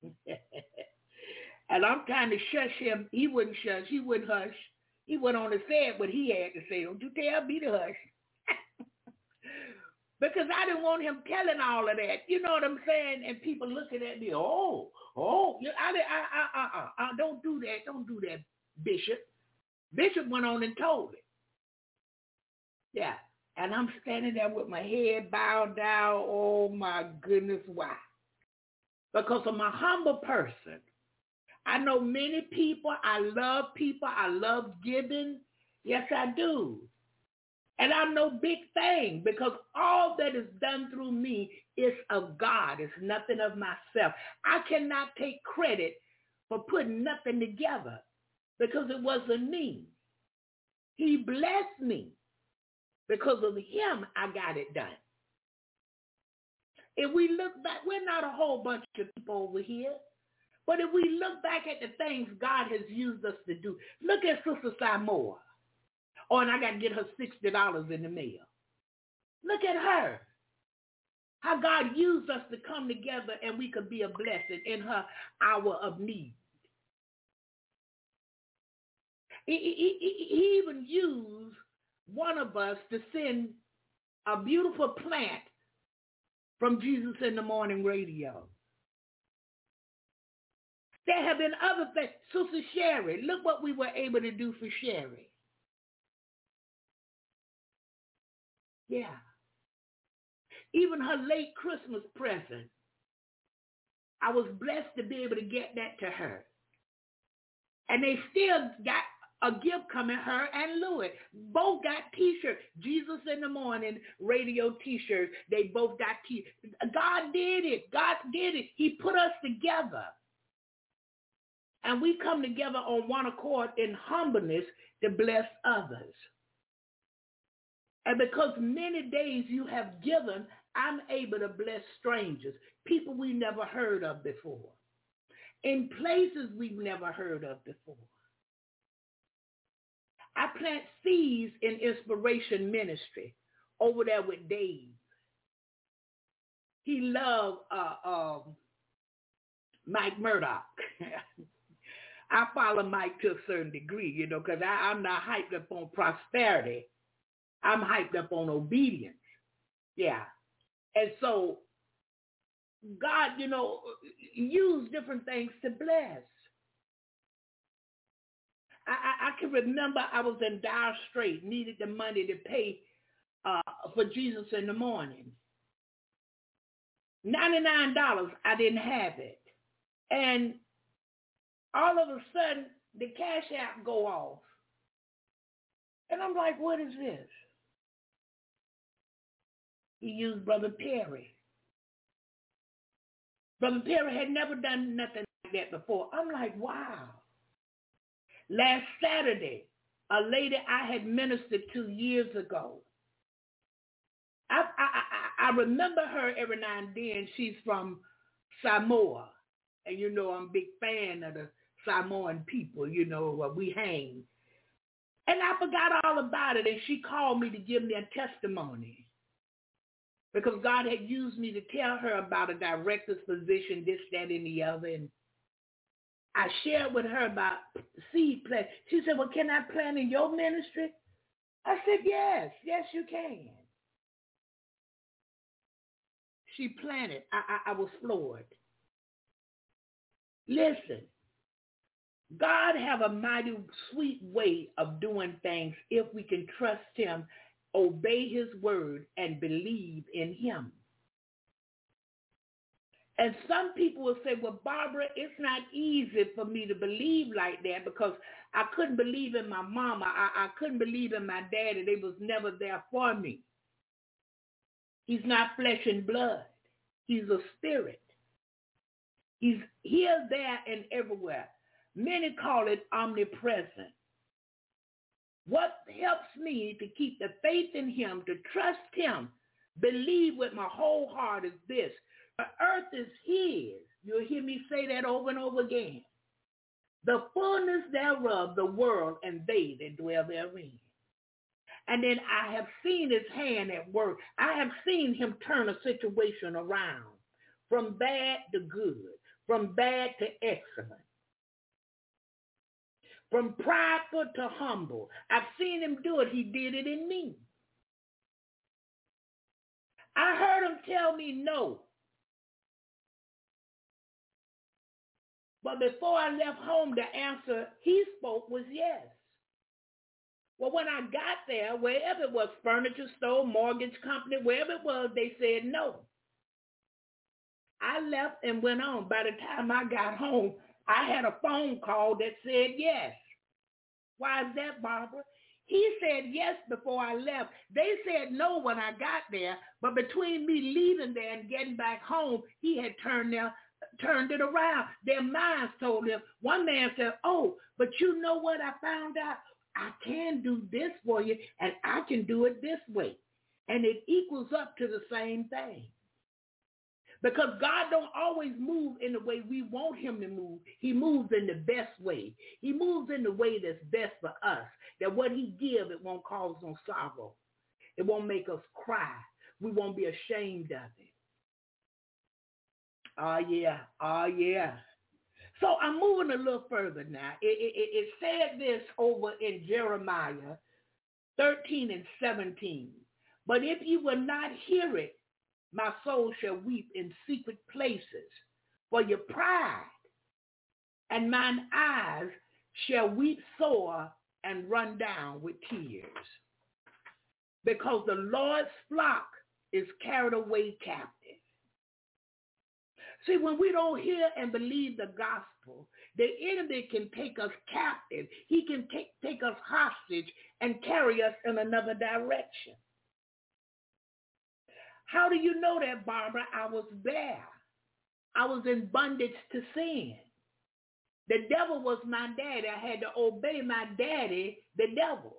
And I'm trying to shush him. He wouldn't shush. He wouldn't hush. He went on and said what he had to say. Don't you tell me to hush. Because I didn't want him telling all of that. You know what I'm saying? And people looking at me, don't do that. Don't do that, Bishop. Bishop went on and told it. Yeah. And I'm standing there with my head bowed down. Oh, my goodness, why? Because I'm a humble person. I know many people. I love people. I love giving. Yes, I do. And I'm no big thing because all that is done through me is of God. It's nothing of myself. I cannot take credit for putting nothing together because it wasn't me. He blessed me. Because of him, I got it done. If we look back, we're not a whole bunch of people over here. But if we look back at the things God has used us to do, look at Sister Samoa. Oh, and I got to get her $60 in the mail. Look at her. How God used us to come together and we could be a blessing in her hour of need. He even used one of us to send a beautiful plant from Jesus in the Morning Radio. There have been other things. Sister Sherry, look what we were able to do for Sherry. Yeah. Even her late Christmas present, I was blessed to be able to get that to her. And they still got a gift coming, her and Louis. Both got T-shirts. Jesus in the Morning Radio T-shirts. They both got T-shirts. God did it. God did it. He put us together. And we come together on one accord in humbleness to bless others. And because many days you have given, I'm able to bless strangers, people we never heard of before, in places we've never heard of before. I plant seeds in Inspiration Ministry over there with Dave. He loved Mike Murdoch. I follow Mike to a certain degree, you know, because I'm not hyped up on prosperity. I'm hyped up on obedience. Yeah. And so God, you know, used different things to bless. I can remember I was in dire strait, needed the money to pay for Jesus in the Morning. $99, I didn't have it. And all of a sudden, the Cash App go off. And I'm like, what is this? He used Brother Perry. Brother Perry had never done nothing like that before. I'm like, wow. Last Saturday, a lady I had ministered to years ago, I remember her every now and then. She's from Samoa. And you know I'm a big fan of the Samoan people. You know, we hang. And I forgot all about it. And she called me to give me a testimony. Because God had used me to tell her about a director's position, this, that, and the other. And I shared with her about seed plant. She said, well, can I plant in your ministry? I said, yes, you can. She planted. I was floored. Listen, God have a mighty sweet way of doing things if we can trust him, obey his word, and believe in him. And some people will say, well, Barbara, it's not easy for me to believe like that because I couldn't believe in my mama. I couldn't believe in my daddy. They was never there for me. He's not flesh and blood. He's a spirit. He's here, there, and everywhere. Many call it omnipresent. What helps me to keep the faith in him, to trust him, believe with my whole heart is this. The earth is his. You'll hear me say that over and over again. The fullness thereof, the world, and they that dwell therein. And then I have seen his hand at work. I have seen him turn a situation around from bad to good, from bad to excellent, from prideful to humble. I've seen him do it. He did it in me. I heard him tell me no. But before I left home, the answer he spoke was yes. Well, when I got there, wherever it was, furniture store, mortgage company, wherever it was, they said no. I left and went on. By the time I got home, I had a phone call that said yes. Why is that, Barbara? He said yes before I left. They said no when I got there, but between me leaving there and getting back home, he had turned it around. Their minds told him. One man said, oh, but you know what I found out? I can do this for you, and I can do it this way. And it equals up to the same thing. Because God don't always move in the way we want him to move. He moves in the best way. He moves in the way that's best for us. That what he gives, it won't cause no sorrow. It won't make us cry. We won't be ashamed of it. Oh, yeah. So I'm moving a little further now. It said this over in Jeremiah 13 and 17. But if you will not hear it, my soul shall weep in secret places for your pride, and mine eyes shall weep sore and run down with tears. Because the Lord's flock is carried away captive. See, when we don't hear and believe the gospel, the enemy can take us captive. He can take us hostage and carry us in another direction. How do you know that, Barbara? I was there. I was in bondage to sin. The devil was my daddy. I had to obey my daddy, the devil.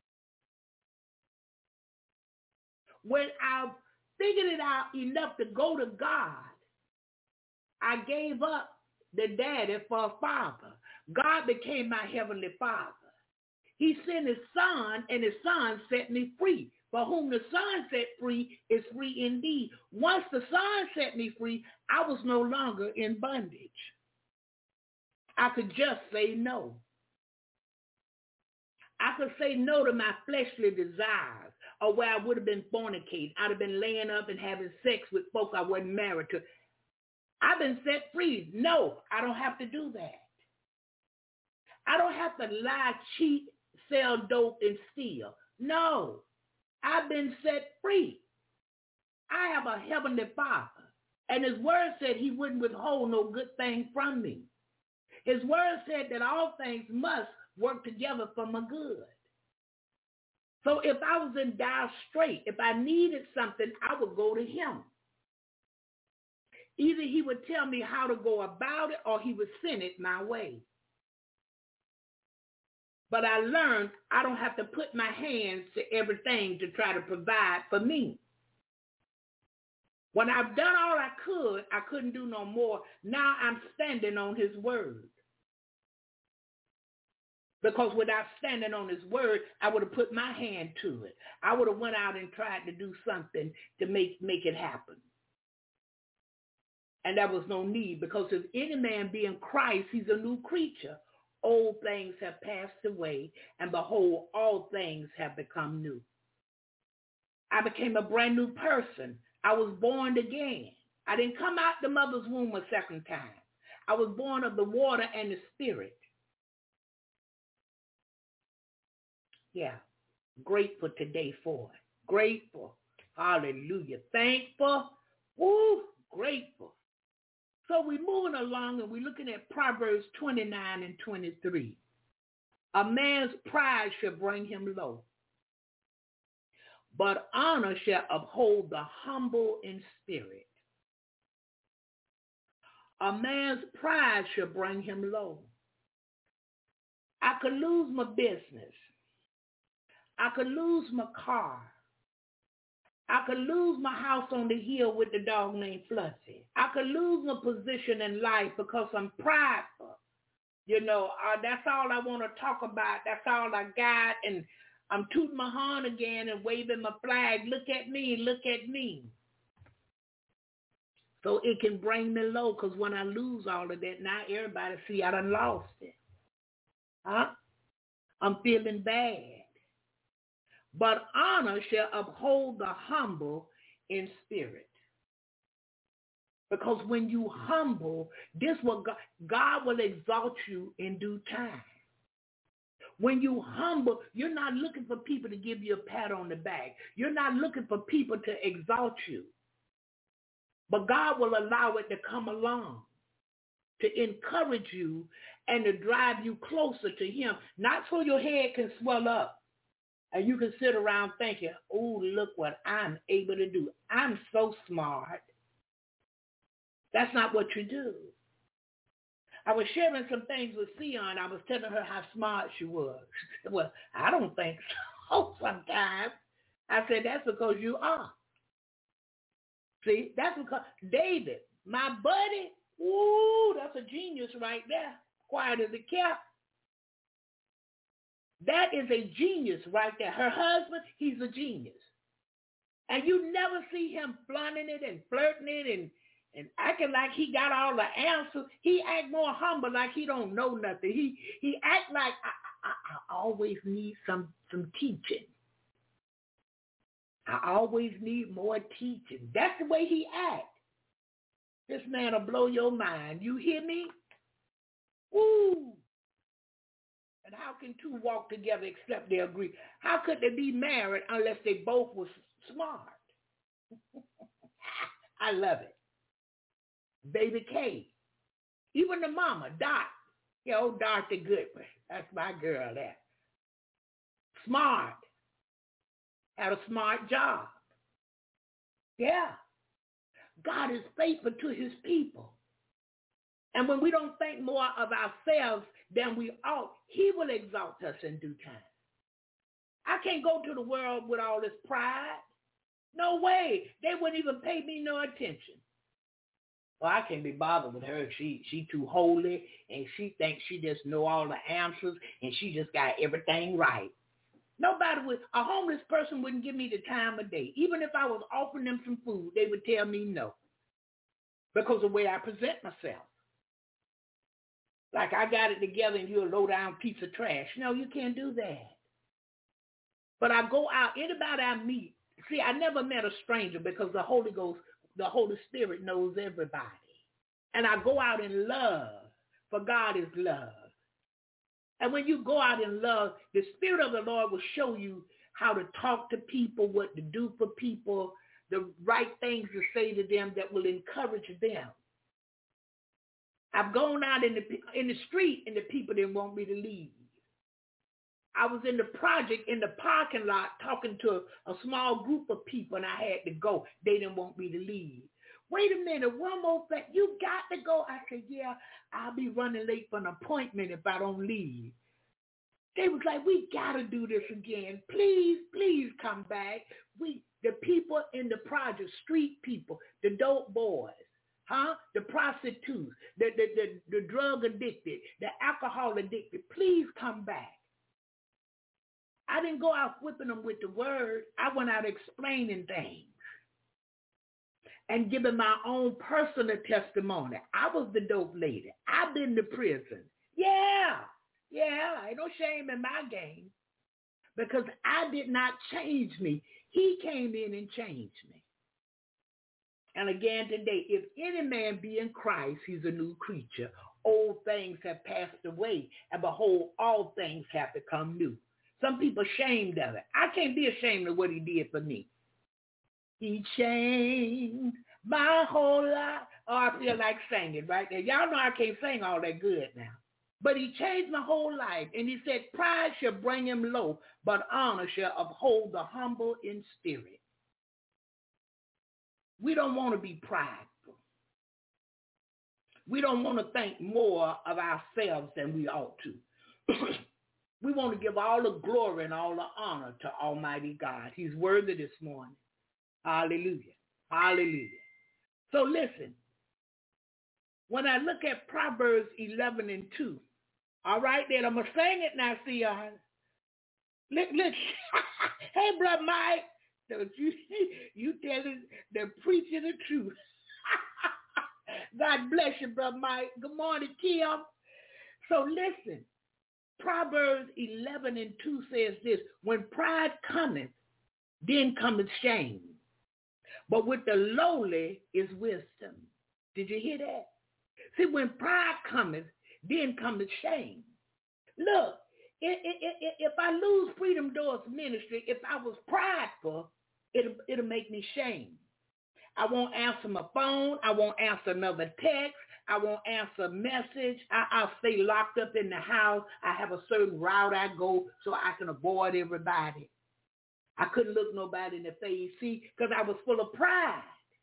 When I figured it out enough to go to God, I gave up the daddy for a father. God became my heavenly father. He sent his son, and his son set me free. For whom the Son set free is free indeed. Once the Son set me free, I was no longer in bondage. I could just say no. I could say no to my fleshly desires, or where I would have been fornicating. I'd have been laying up and having sex with folk I wasn't married to. I've been set free. No, I don't have to do that. I don't have to lie, cheat, sell dope, and steal. No. I've been set free. I have a heavenly Father, and his word said he wouldn't withhold no good thing from me. His word said that all things must work together for my good. So if I was in dire strait, if I needed something, I would go to him. Either he would tell me how to go about it, or he would send it my way. But I learned I don't have to put my hands to everything to try to provide for me. When I've done all I couldn't do no more. Now I'm standing on his word. Because without standing on his word, I would have put my hand to it. I would have went out and tried to do something to make it happen. And there was no need, because if any man be in Christ, he's a new creature. Old things have passed away, and behold, all things have become new. I became a brand new person. I was born again. I didn't come out the mother's womb a second time. I was born of the water and the spirit. Yeah, grateful today for it. Grateful. Hallelujah. Thankful. Woo, grateful. So we're moving along, and we're looking at Proverbs 29 and 23. A man's pride shall bring him low, but honor shall uphold the humble in spirit. A man's pride shall bring him low. I could lose my business. I could lose my car. I could lose my house on the hill with the dog named Fluffy. I could lose my position in life because I'm prideful. You know, that's all I want to talk about. That's all I got. And I'm tooting my horn again and waving my flag. Look at me. Look at me. So it can bring me low, because when I lose all of that, now everybody see I done lost it. Huh? I'm feeling bad. But honor shall uphold the humble in spirit. Because when you humble, this will God will exalt you in due time. When you humble, you're not looking for people to give you a pat on the back. You're not looking for people to exalt you. But God will allow it to come along to encourage you and to drive you closer to him. Not so your head can swell up, And you can sit around thinking, oh, look what I'm able to do. I'm so smart. That's not what you do. I was sharing some things with Sion. I was telling her how smart she was. She said, well, I don't think so sometimes. I said, that's because you are. See, that's because David, my buddy, ooh, that's a genius right there. Quiet as a cat. That is a genius right there. Her husband, he's a genius. And you never see him flaunting it and flirting it and acting like he got all the answers. He act more humble, like he don't know nothing. He act like I always need some teaching. I always need more teaching. That's the way he act. This man will blow your mind. You hear me? Woo! And how can two walk together except they agree? How could they be married unless they both were smart? I love it. Baby K. Even the mama, Dot. Yeah, old Dorothy Goodwin. That's my girl there. Smart. Had a smart job. Yeah. God is faithful to his people. And when we don't think more of ourselves than we ought, he will exalt us in due time. I can't go to the world with all this pride. No way. They wouldn't even pay me no attention. Well, I can't be bothered with her. She too holy, and she thinks she just know all the answers, and she just got everything right. A homeless person wouldn't give me the time of day. Even if I was offering them some food, they would tell me no. Because of the way I present myself. Like I got it together and you're a low-down piece of trash. No, you can't do that. But I go out, anybody I meet, see, I never met a stranger because the Holy Ghost, the Holy Spirit knows everybody. And I go out in love, for God is love. And when you go out in love, the Spirit of the Lord will show you how to talk to people, what to do for people, the right things to say to them that will encourage them. I've gone out in the street and the people didn't want me to leave. I was in the project in the parking lot talking to a small group of people and I had to go. They didn't want me to leave. Wait a minute, one more thing. You got to go. I said, yeah, I'll be running late for an appointment if I don't leave. They was like, we got to do this again. Please, please come back. The people in the project, street people, the dope boys, the prostitutes, the drug addicted, the alcohol addicted, please come back. I didn't go out whipping them with the word. I went out explaining things and giving my own personal testimony. I was the dope lady. I've been to prison. Yeah, ain't no shame in my game because I did not change me. He came in and changed me. And again today, if any man be in Christ, he's a new creature. Old things have passed away, and behold, all things have become new. Some people ashamed of it. I can't be ashamed of what he did for me. He changed my whole life. Oh, I feel like singing right there. Y'all know I can't sing all that good now. But he changed my whole life. And he said, pride shall bring him low, but honor shall uphold the humble in spirit. We don't want to be prideful. We don't want to think more of ourselves than we ought to. We want to give all the glory and all the honor to Almighty God. He's worthy this morning. Hallelujah. Hallelujah. So listen, when I look at Proverbs 11:2, all right, then I'm going to sing it now, Sion. Look. Hey, Brother Mike, don't you telling the preaching the truth. God bless you, Brother Mike. Good morning, Kim. So listen, Proverbs 11:2 says this, when pride cometh, then cometh shame. But with the lowly is wisdom. Did you hear that? See, when pride cometh, then cometh shame. Look, if I lose Freedom Doors Ministry, if I was prideful, it'll make me shame. I won't answer my phone. I won't answer another text. I won't answer a message. I'll stay locked up in the house. I have a certain route I go so I can avoid everybody. I couldn't look nobody in the face, see, because I was full of pride.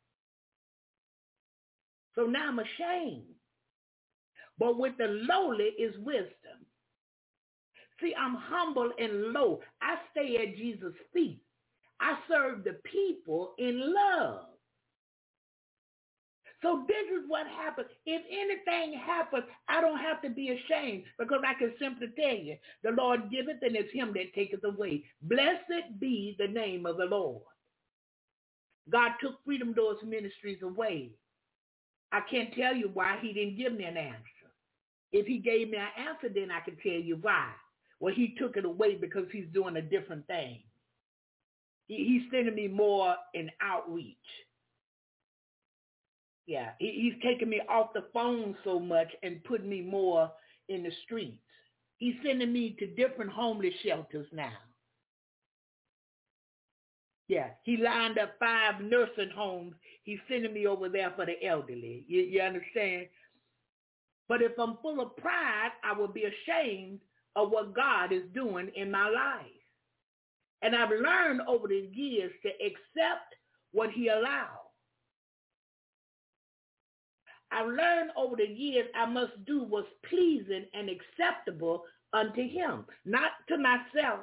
So now I'm ashamed. But with the lowly is wisdom. See, I'm humble and low. I stay at Jesus' feet. I serve the people in love. So this is what happens. If anything happens, I don't have to be ashamed because I can simply tell you, the Lord giveth and it's him that taketh away. Blessed be the name of the Lord. God took Freedom Doors Ministries away. I can't tell you why he didn't give me an answer. If he gave me an answer, then I can tell you why. Well, he took it away because he's doing a different thing. He's sending me more in outreach. Yeah, he's taking me off the phone so much and putting me more in the streets. He's sending me to different homeless shelters now. Yeah, he lined up 5 nursing homes. He's sending me over there for the elderly. You understand? But if I'm full of pride, I will be ashamed of what God is doing in my life. And I've learned over the years to accept what he allows. I've learned over the years I must do what's pleasing and acceptable unto him, not to myself.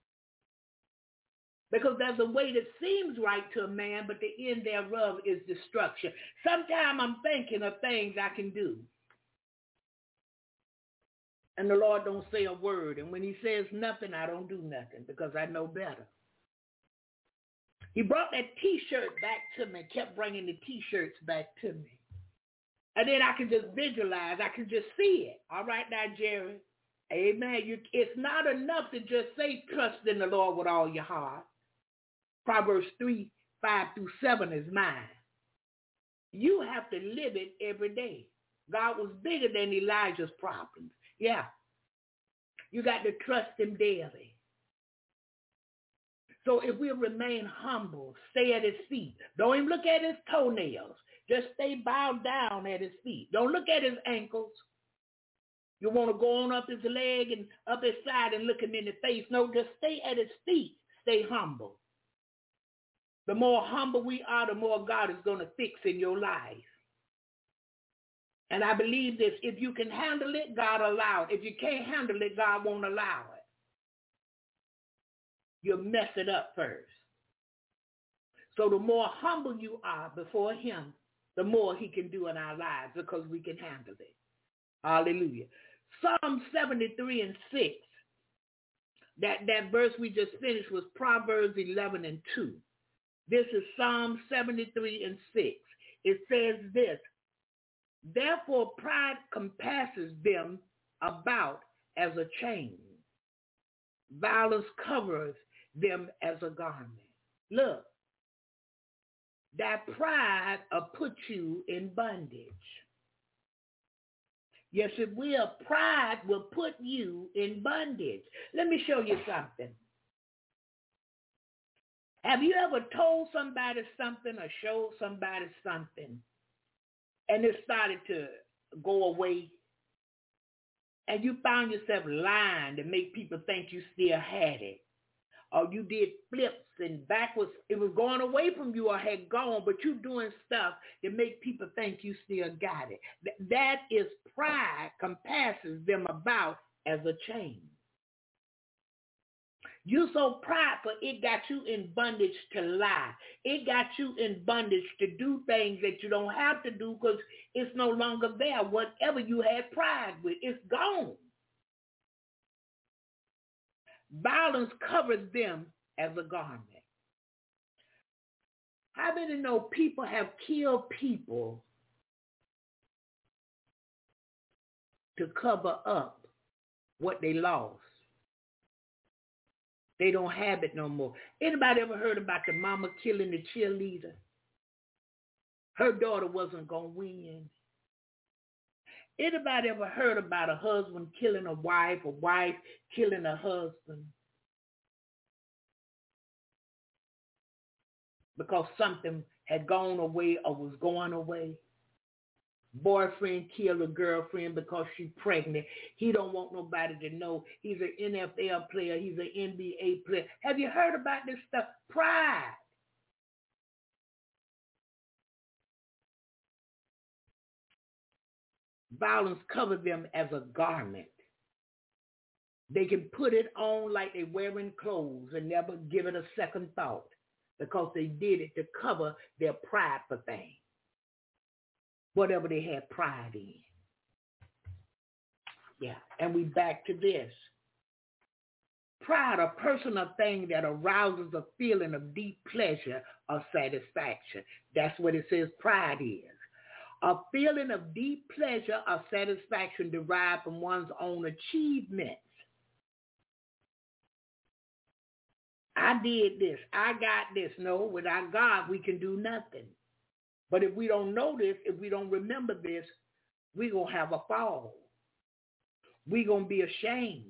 Because there's a way that seems right to a man, but the end thereof is destruction. Sometimes I'm thinking of things I can do. And the Lord don't say a word. And when he says nothing, I don't do nothing because I know better. He brought that T-shirt back to me, kept bringing the T-shirts back to me. And then I can just visualize. I can just see it. All right now, Jerry. Amen. It's not enough to just say trust in the Lord with all your heart. Proverbs 3:5-7 is mine. You have to live it every day. God was bigger than Elijah's problems. Yeah. You got to trust him daily. So if we remain humble, stay at his feet. Don't even look at his toenails. Just stay bowed down at his feet. Don't look at his ankles. You want to go on up his leg and up his side and look him in the face. No, just stay at his feet. Stay humble. The more humble we are, the more God is going to fix in your life. And I believe this. If you can handle it, God allow it. If you can't handle it, God won't allow it. You'll mess it up first. So the more humble you are before him, the more he can do in our lives because we can handle it. Hallelujah. Psalm 73:6. That verse we just finished was Proverbs 11:2. This is Psalm 73:6. It says this: therefore pride compasses them about as a chain. Violence covers them as a garment. Look, that pride will put you in bondage. Yes, it will. Pride will put you in bondage. Let me show you something. Have you ever told somebody something or showed somebody something and it started to go away and you found yourself lying to make people think you still had it? Or you did flips and backwards, it was going away from you or had gone, but you doing stuff that make people think you still got it. That is pride compasses them about as a chain. You so prideful, it got you in bondage to lie. It got you in bondage to do things that you don't have to do because it's no longer there. Whatever you had pride with, it's gone. Violence covers them as a garment. How many know people have killed people to cover up what they lost? They don't have it no more. Anybody ever heard about the mama killing the cheerleader? Her daughter wasn't going to win. Anybody ever heard about a husband killing a wife killing a husband? Because something had gone away or was going away. boyfriend killed a girlfriend because she's pregnant. He don't want nobody to know. He's an NFL player. He's an NBA player. Have you heard about this stuff? Pride. Violence covers them as a garment. They can put it on like they're wearing clothes and never give it a second thought because they did it to cover their pride for things. Whatever they had pride in. Yeah, and we back to this. Pride, a person or thing that arouses a feeling of deep pleasure or satisfaction. That's what it says pride is. A feeling of deep pleasure or satisfaction derived from one's own achievements. I did this. I got this. No, without God, we can do nothing. But if we don't know this, if we don't remember this, we're going to have a fall. We're going to be ashamed.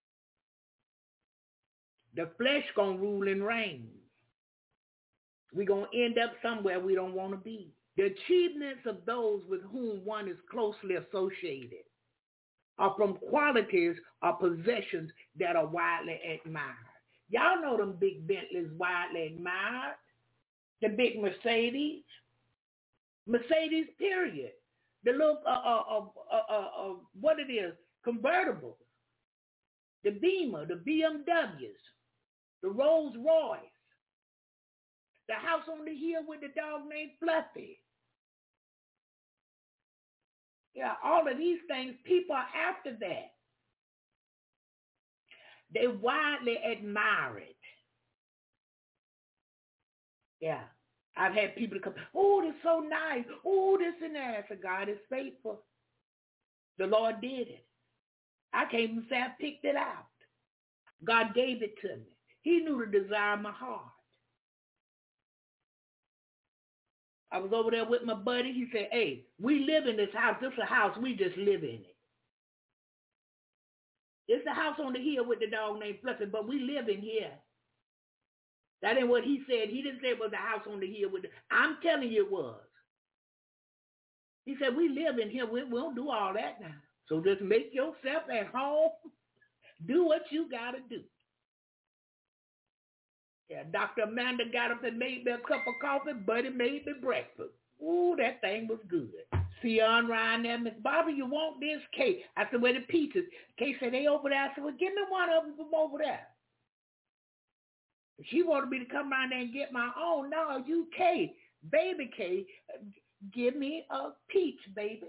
The flesh going to rule and reign. We're going to end up somewhere we don't want to be. The achievements of those with whom one is closely associated are from qualities or possessions that are widely admired. Y'all know them big Bentleys widely admired. The big Mercedes. Mercedes, period. The little, what it is, convertibles. The Beamer, the BMWs, the Rolls Royce. The house on the hill with the dog named Fluffy. Yeah, all of these things, people are after that. They widely admire it. Yeah. I've had people to come, oh, this is so nice. Oh, this and that. I said, God is faithful. The Lord did it. I can't even say I picked it out. God gave it to me. He knew the desire of my heart. I was over there with my buddy. He said, hey, we live in this house. This is a house. We just live in it. It's a house on the hill with the dog named Fluffy, but we live in here. That ain't what he said. He didn't say it was a house on the hill with I'm telling you it was. He said, we live in here. We don't do all that now. So just make yourself at home. Do what you got to do. Yeah, Dr. Amanda got up and made me a cup of coffee. Buddy made me breakfast. Ooh, that thing was good. Sion Ryan there, Miss Barbara, you want this? Kay. I said, where the pizzas? Kay said, they over there. I said, well, give me one of them from over there. She wanted me to come around there and get my own. No, you, Kay, baby Kay, give me a peach, baby.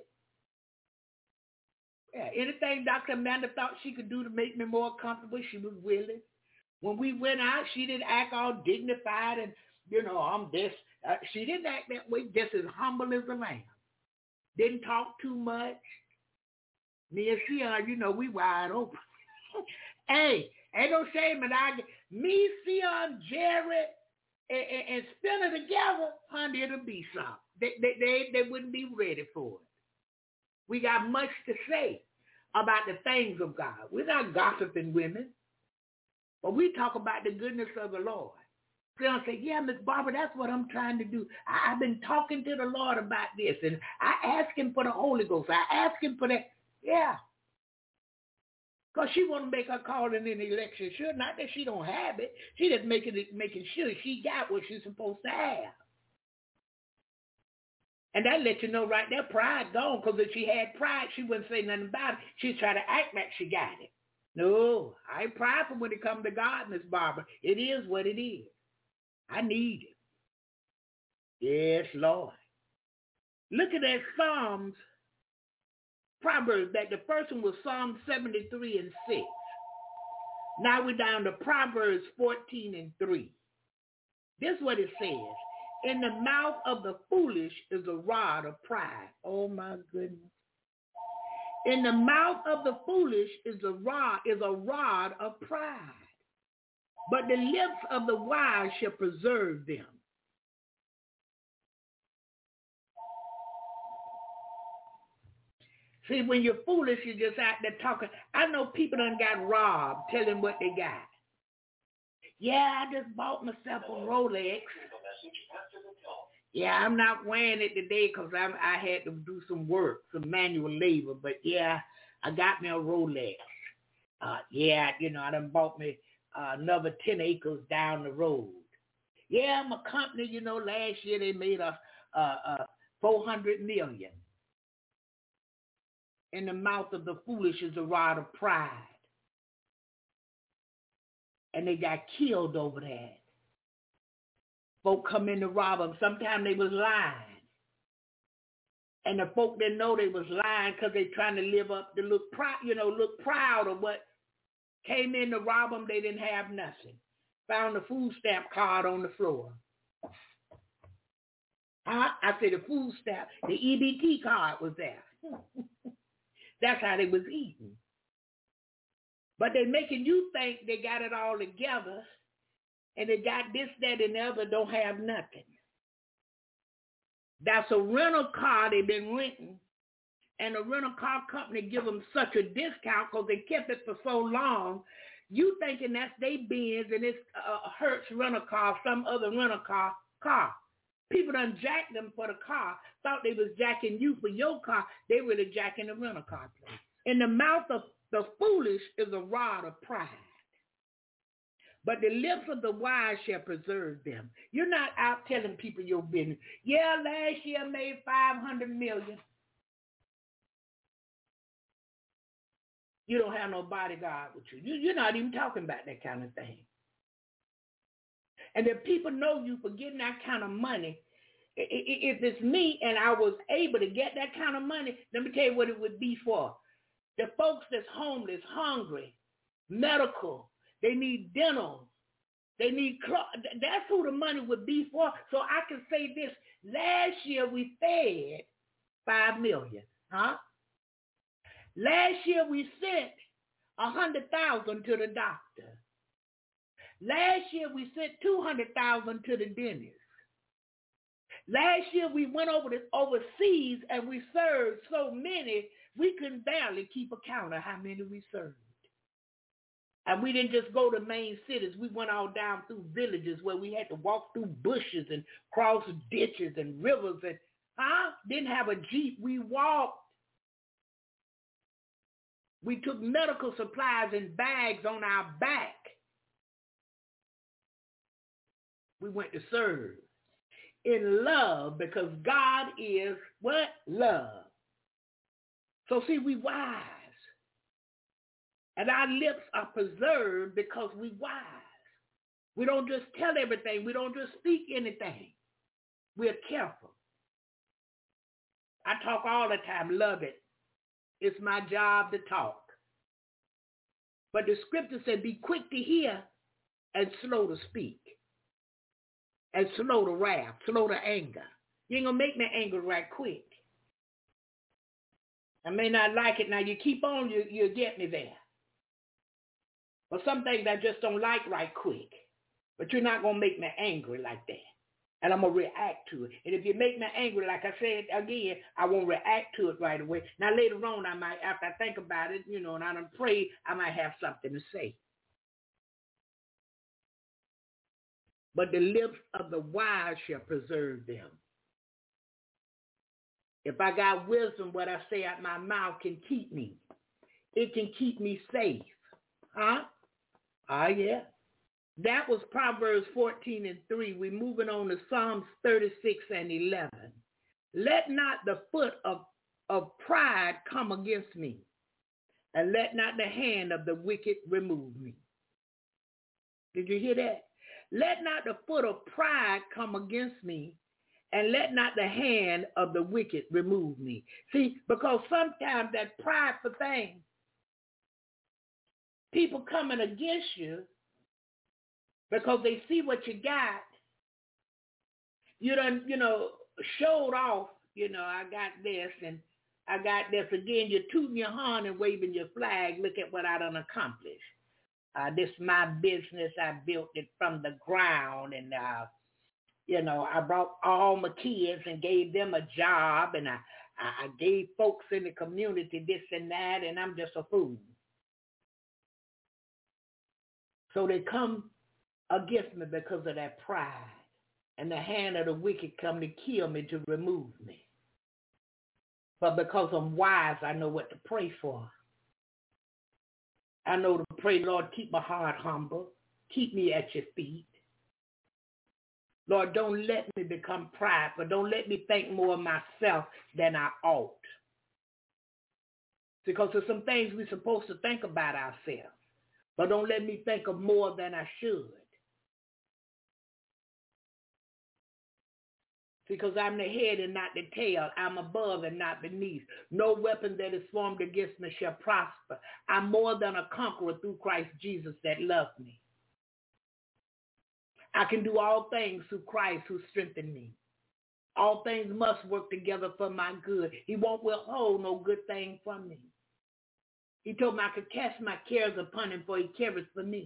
Yeah, anything Dr. Amanda thought she could do to make me more comfortable, she was willing. When we went out, she didn't act all dignified and, I'm this. She didn't act that way, just as humble as a lamb. Didn't talk too much. Me and Sion, we wide open. Hey, ain't no shame in me, Sion, Jared, and Spinner together, honey, it'll be something. They wouldn't be ready for it. We got much to say about the things of God. We're not gossiping women, but we talk about the goodness of the Lord. They'll say, yeah, Miss Barbara, that's what I'm trying to do. I've been talking to the Lord about this, and I asked him for the Holy Ghost. I asked him for that. Yeah. Because she want to make her calling in the election sure. Not that she don't have it. She just making sure she got what she's supposed to have. And that lets you know right there, pride gone. Because if she had pride, she wouldn't say nothing about it. She'd try to act like she got it. No, I ain't prideful when it comes to God, Miss Barbara. It is what it is. I need it. Yes, Lord. Look at that Psalms, Proverbs. That the first one was Psalm 73 and 6. Now we're down to Proverbs 14 and 3. This is what it says. In the mouth of the foolish is a rod of pride. Oh my goodness. In the mouth of the foolish is a rod of pride. But the lips of the wise shall preserve them. See, when you're foolish, you're just out there talking. I know people done got robbed telling what they got. Yeah, I just bought myself a Rolex. Yeah, I'm not wearing it today because I had to do some work, some manual labor. But yeah, I got me a Rolex. Yeah, I done bought me another 10 acres down the road. Yeah, I'm a company, last year they made a $400 million. In the mouth of the foolish is a rod of pride. And they got killed over that. Folk come in to rob them. Sometimes they was lying. And the folk didn't know they was lying because they trying to live up to look proud of what came in to rob them. They didn't have nothing. Found the food stamp card on the floor. I said the food stamp, the EBT card was there. That's how they was eating. But they making you think they got it all together and they got this, that, and the other, don't have nothing. That's a rental car they've been renting, and the rental car company give them such a discount because they kept it for so long. You thinking that's they Benz and it's Hertz rental car, some other rental car. People done jacked them for the car, thought they was jacking you for your car. They really jacking the rental car place. In the mouth of the foolish is a rod of pride, but the lips of the wise shall preserve them. You're not out telling people your business. Yeah, last year I made $500 million. You don't have no bodyguard with you. You're not even talking about that kind of thing. And if people know you for getting that kind of money, if it's me and I was able to get that kind of money, let me tell you what it would be for. The folks that's homeless, hungry, medical, they need dental, they need clothes. That's who the money would be for. So I can say this. Last year we fed 5 million. Last year we sent 100,000 to the doctor. Last year we sent 200,000 to the dentist. Last year we went overseas and we served so many we couldn't barely keep account of how many we served. And we didn't just go to main cities. We went all down through villages where we had to walk through bushes and cross ditches and rivers and didn't have a Jeep. We walked. We took medical supplies in bags on our back. We went to serve in love because God is what? Love. So see, we wise. And our lips are preserved because we wise. We don't just tell everything. We don't just speak anything. We're careful. I talk all the time. Love it. It's my job to talk. But the scripture said, be quick to hear and slow to speak. And slow to wrath, slow to anger. You ain't going to make me angry right quick. I may not like it. Now you keep on, you'll get me there. But some things I just don't like right quick. But you're not going to make me angry like that. And I'm going to react to it. And if you make me angry, like I said again, I won't react to it right away. Now later on, I might, after I think about it, and I done pray, I might have something to say. But the lips of the wise shall preserve them. If I got wisdom, what I say out my mouth can keep me. It can keep me safe. Yeah. That was Proverbs 14:3. We're moving on to Psalms 36:11. Let not the foot of pride come against me, and let not the hand of the wicked remove me. Did you hear that? Let not the foot of pride come against me, and let not the hand of the wicked remove me. See, because sometimes that prideful thing, people coming against you because they see what you got. You done, showed off, I got this and I got this. Again, you're tooting your horn and waving your flag. Look at what I done accomplished. This is my business. I built it from the ground, and I brought all my kids and gave them a job, and I gave folks in the community this and that, and I'm just a fool. So they come against me because of that pride. and the hand of the wicked come to kill me, to remove me. But because I'm wise, I know what to pray for. I know to pray, Lord, keep my heart humble. Keep me at your feet. Lord, don't let me become prideful. Don't let me think more of myself than I ought. Because there's some things we're supposed to think about ourselves. But don't let me think of more than I should. Because I'm the head and not the tail. I'm above and not beneath. No weapon that is formed against me shall prosper. I'm more than a conqueror through Christ Jesus that loves me. I can do all things through Christ who strengthened me. All things must work together for my good. He won't withhold no good thing from me. He told me I could cast my cares upon him, for he cares for me.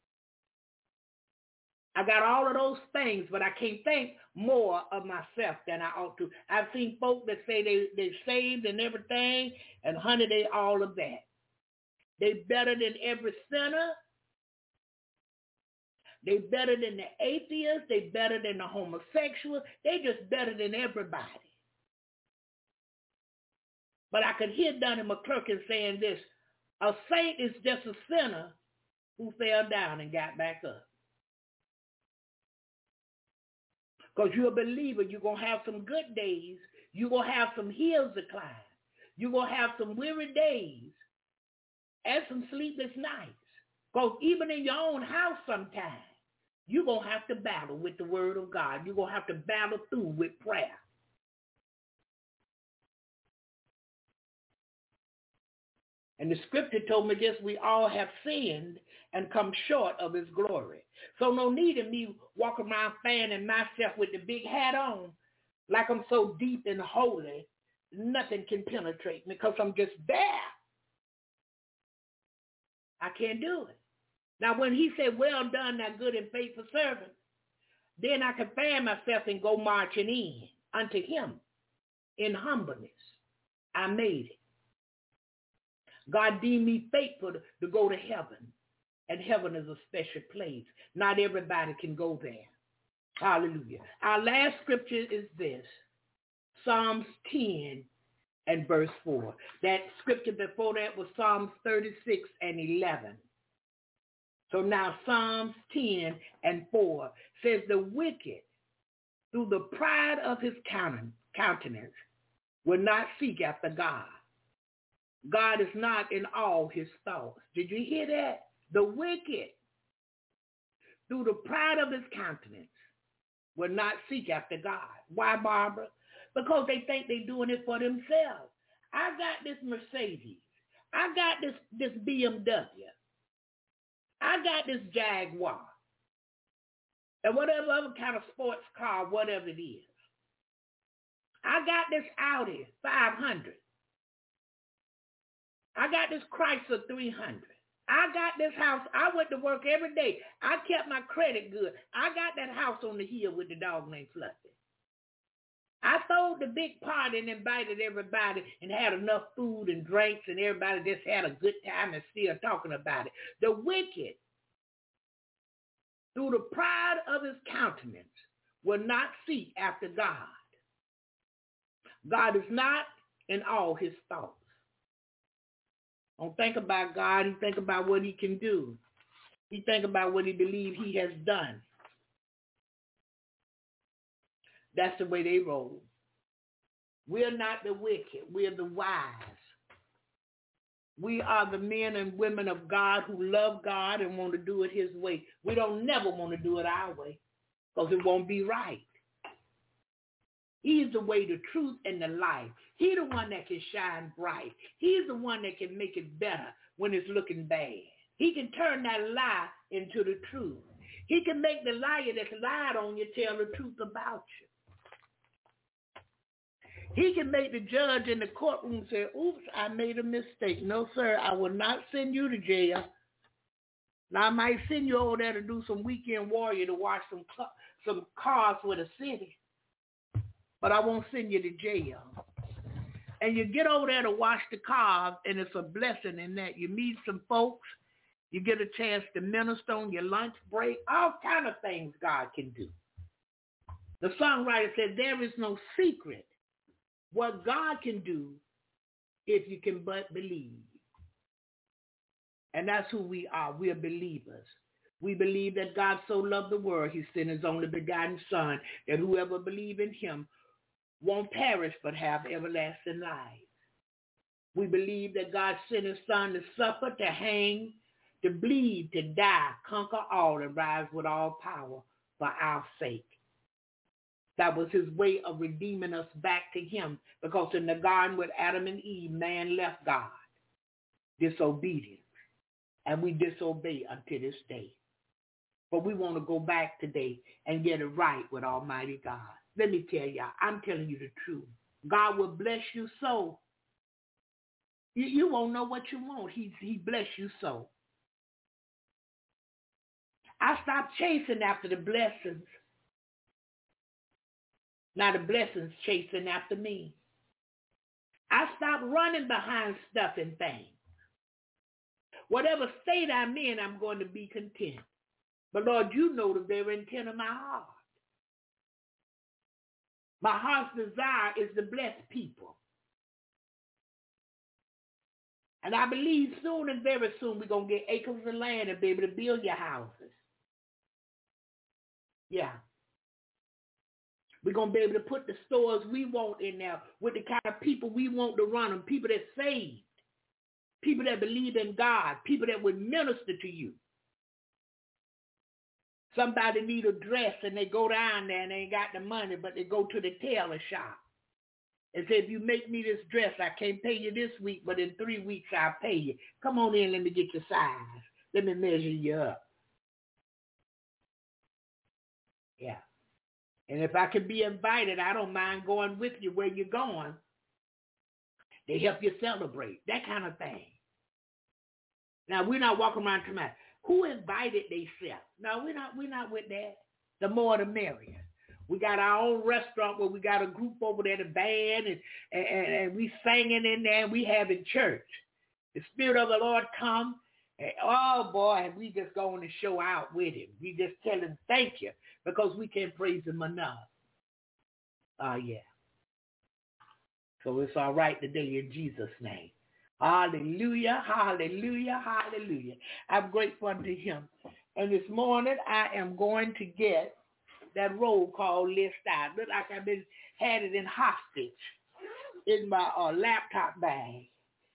I got all of those things, but I can't think more of myself than I ought to. I've seen folk that say they saved and everything, and honey, they all of that. They better than every sinner. They better than the atheist. They better than the homosexual. They just better than everybody. But I could hear Donnie McClurkin saying this: a saint is just a sinner who fell down and got back up. Because you're a believer, you're going to have some good days. You're going to have some hills to climb. You're going to have some weary days and some sleepless nights. Because even in your own house sometimes, you're going to have to battle with the word of God. You're going to have to battle through with prayer. And the scripture told me this: we all have sinned and come short of his glory. So no need of me walking around fanning myself with the big hat on like I'm so deep and holy, nothing can penetrate me because I'm just there. I can't do it. Now when he said, well done, thou good and faithful servant, then I can fan myself and go marching in unto him in humbleness. I made it. God deemed me faithful to go to heaven. And heaven is a special place. Not everybody can go there. Hallelujah. Our last scripture is this: Psalms 10 and verse 4. That scripture before that was Psalms 36 and 11. So now Psalms 10 and 4 says, the wicked, through the pride of his countenance, will not seek after God. God is not in all his thoughts. Did you hear that? The wicked, through the pride of his countenance, will not seek after God. Why, Barbara? Because they think they're doing it for themselves. I got this Mercedes. I got this BMW. I got this Jaguar. And whatever other kind of sports car, whatever it is. I got this Audi 500. I got this Chrysler 300. I got this house. I went to work every day. I kept my credit good. I got that house on the hill with the dog named Fluffy. I threw the big party and invited everybody and had enough food and drinks, and everybody just had a good time and still talking about it. The wicked, through the pride of his countenance, will not seek after God. God is not in all his thoughts. Don't think about God. He think about what he can do. He think about what he believes he has done. That's the way they roll. We're not the wicked. We're the wise. We are the men and women of God who love God and want to do it his way. We don't never want to do it our way because it won't be right. He's the way, the truth, and the life. He's the one that can shine bright. He's the one that can make it better when it's looking bad. He can turn that lie into the truth. He can make the liar that's lied on you tell the truth about you. He can make the judge in the courtroom say, oops, I made a mistake. No, sir, I will not send you to jail. Now, I might send you over there to do some weekend warrior to watch some cars for the city. But I won't send you to jail. And you get over there to watch the cars, and it's a blessing in that. You meet some folks. You get a chance to minister on your lunch break. All kind of things God can do. The songwriter said, there is no secret what God can do if you can but believe. And that's who we are. We are believers. We believe that God so loved the world, he sent his only begotten son, that whoever believes in him won't perish but have everlasting life. We believe that God sent his son to suffer, to hang, to bleed, to die, conquer all, and rise with all power for our sake. That was his way of redeeming us back to him, because in the garden with Adam and Eve, man left God, disobedient, and we disobey until this day. But we want to go back today and get it right with Almighty God. Let me tell y'all, I'm telling you the truth. God will bless you so. You won't know what you want. He bless you so. I stopped chasing after the blessings. Now the blessings chasing after me. I stopped running behind stuff and things. Whatever state I'm in, I'm going to be content. But Lord, you know the very intent of my heart. My heart's desire is to bless people. And I believe soon and very soon we're going to get acres of land and be able to build your houses. Yeah. We're going to be able to put the stores we want in there with the kind of people we want to run them, people that saved, people that believe in God, people that would minister to you. Somebody need a dress and they go down there and they ain't got the money, but they go to the tailor shop and say, if you make me this dress, I can't pay you this week, but in 3 weeks I'll pay you. Come on in, let me get your size. Let me measure you up. Yeah. And if I can be invited, I don't mind going with you where you're going. They help you celebrate, that kind of thing. Now, we're not walking around tonight. Who invited themselves? No, we're not with that. The more the merrier. We got our own restaurant where we got a group over there, the band, and we singing in there, and we having church. The Spirit of the Lord come, and oh boy, we just going to show out with him. We just tell him thank you, because we can't praise him enough. Yeah. So it's all right today in Jesus' name. Hallelujah, hallelujah, hallelujah. I'm grateful unto him. And this morning I am going to get that roll call list out. Look like I've had it in hostage in my laptop bag.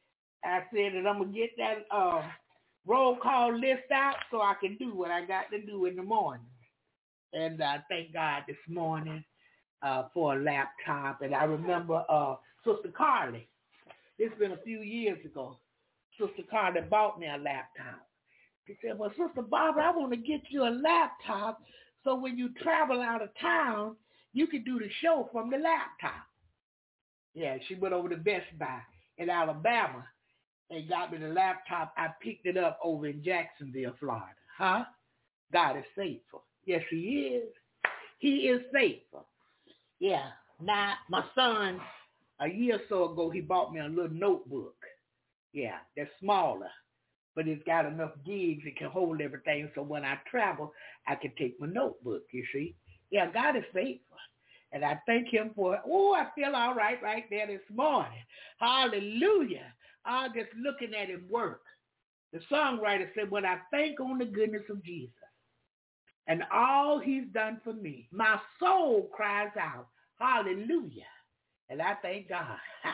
I said that I'm going to get that roll call list out so I can do what I got to do in the morning. And I thank God this morning for a laptop. And I remember Sister Carly. It's been a few years ago. Sister Carly bought me a laptop. She said, well, Sister Barbara, I want to get you a laptop so when you travel out of town, you can do the show from the laptop. Yeah, she went over to Best Buy in Alabama and got me the laptop. I picked it up over in Jacksonville, Florida. Huh? God is faithful. Yes, he is. He is faithful. Yeah. Now, my son, a year or so ago, he bought me a little notebook. Yeah, that's smaller, but it's got enough gigs it can hold everything, so when I travel, I can take my notebook, you see. Yeah, God is faithful, and I thank him for it. Oh, I feel all right there this morning. Hallelujah. I'm just looking at him work. The songwriter said, when I think on the goodness of Jesus and all he's done for me, my soul cries out, hallelujah. And I thank God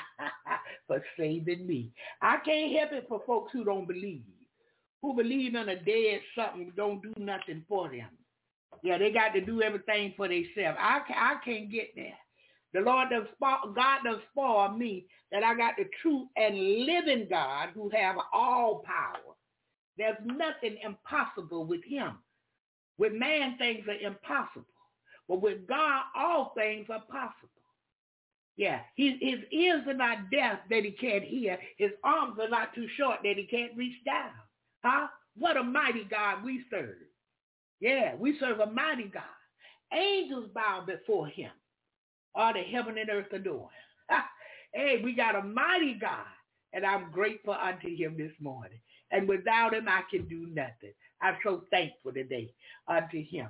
for saving me. I can't help it for folks who don't believe, who believe in a dead something, don't do nothing for them. Yeah, they got to do everything for themselves. I can't get there. The Lord God does spoil me that I got the true and living God who have all power. There's nothing impossible with him. With man, things are impossible. But with God, all things are possible. Yeah, his ears are not deaf that he can't hear. His arms are not too short that he can't reach down. Huh? What a mighty God we serve. Yeah, we serve a mighty God. Angels bow before him. All the heaven and earth adore him. Hey, we got a mighty God, and I'm grateful unto him this morning. And without him, I can do nothing. I'm so thankful today unto him.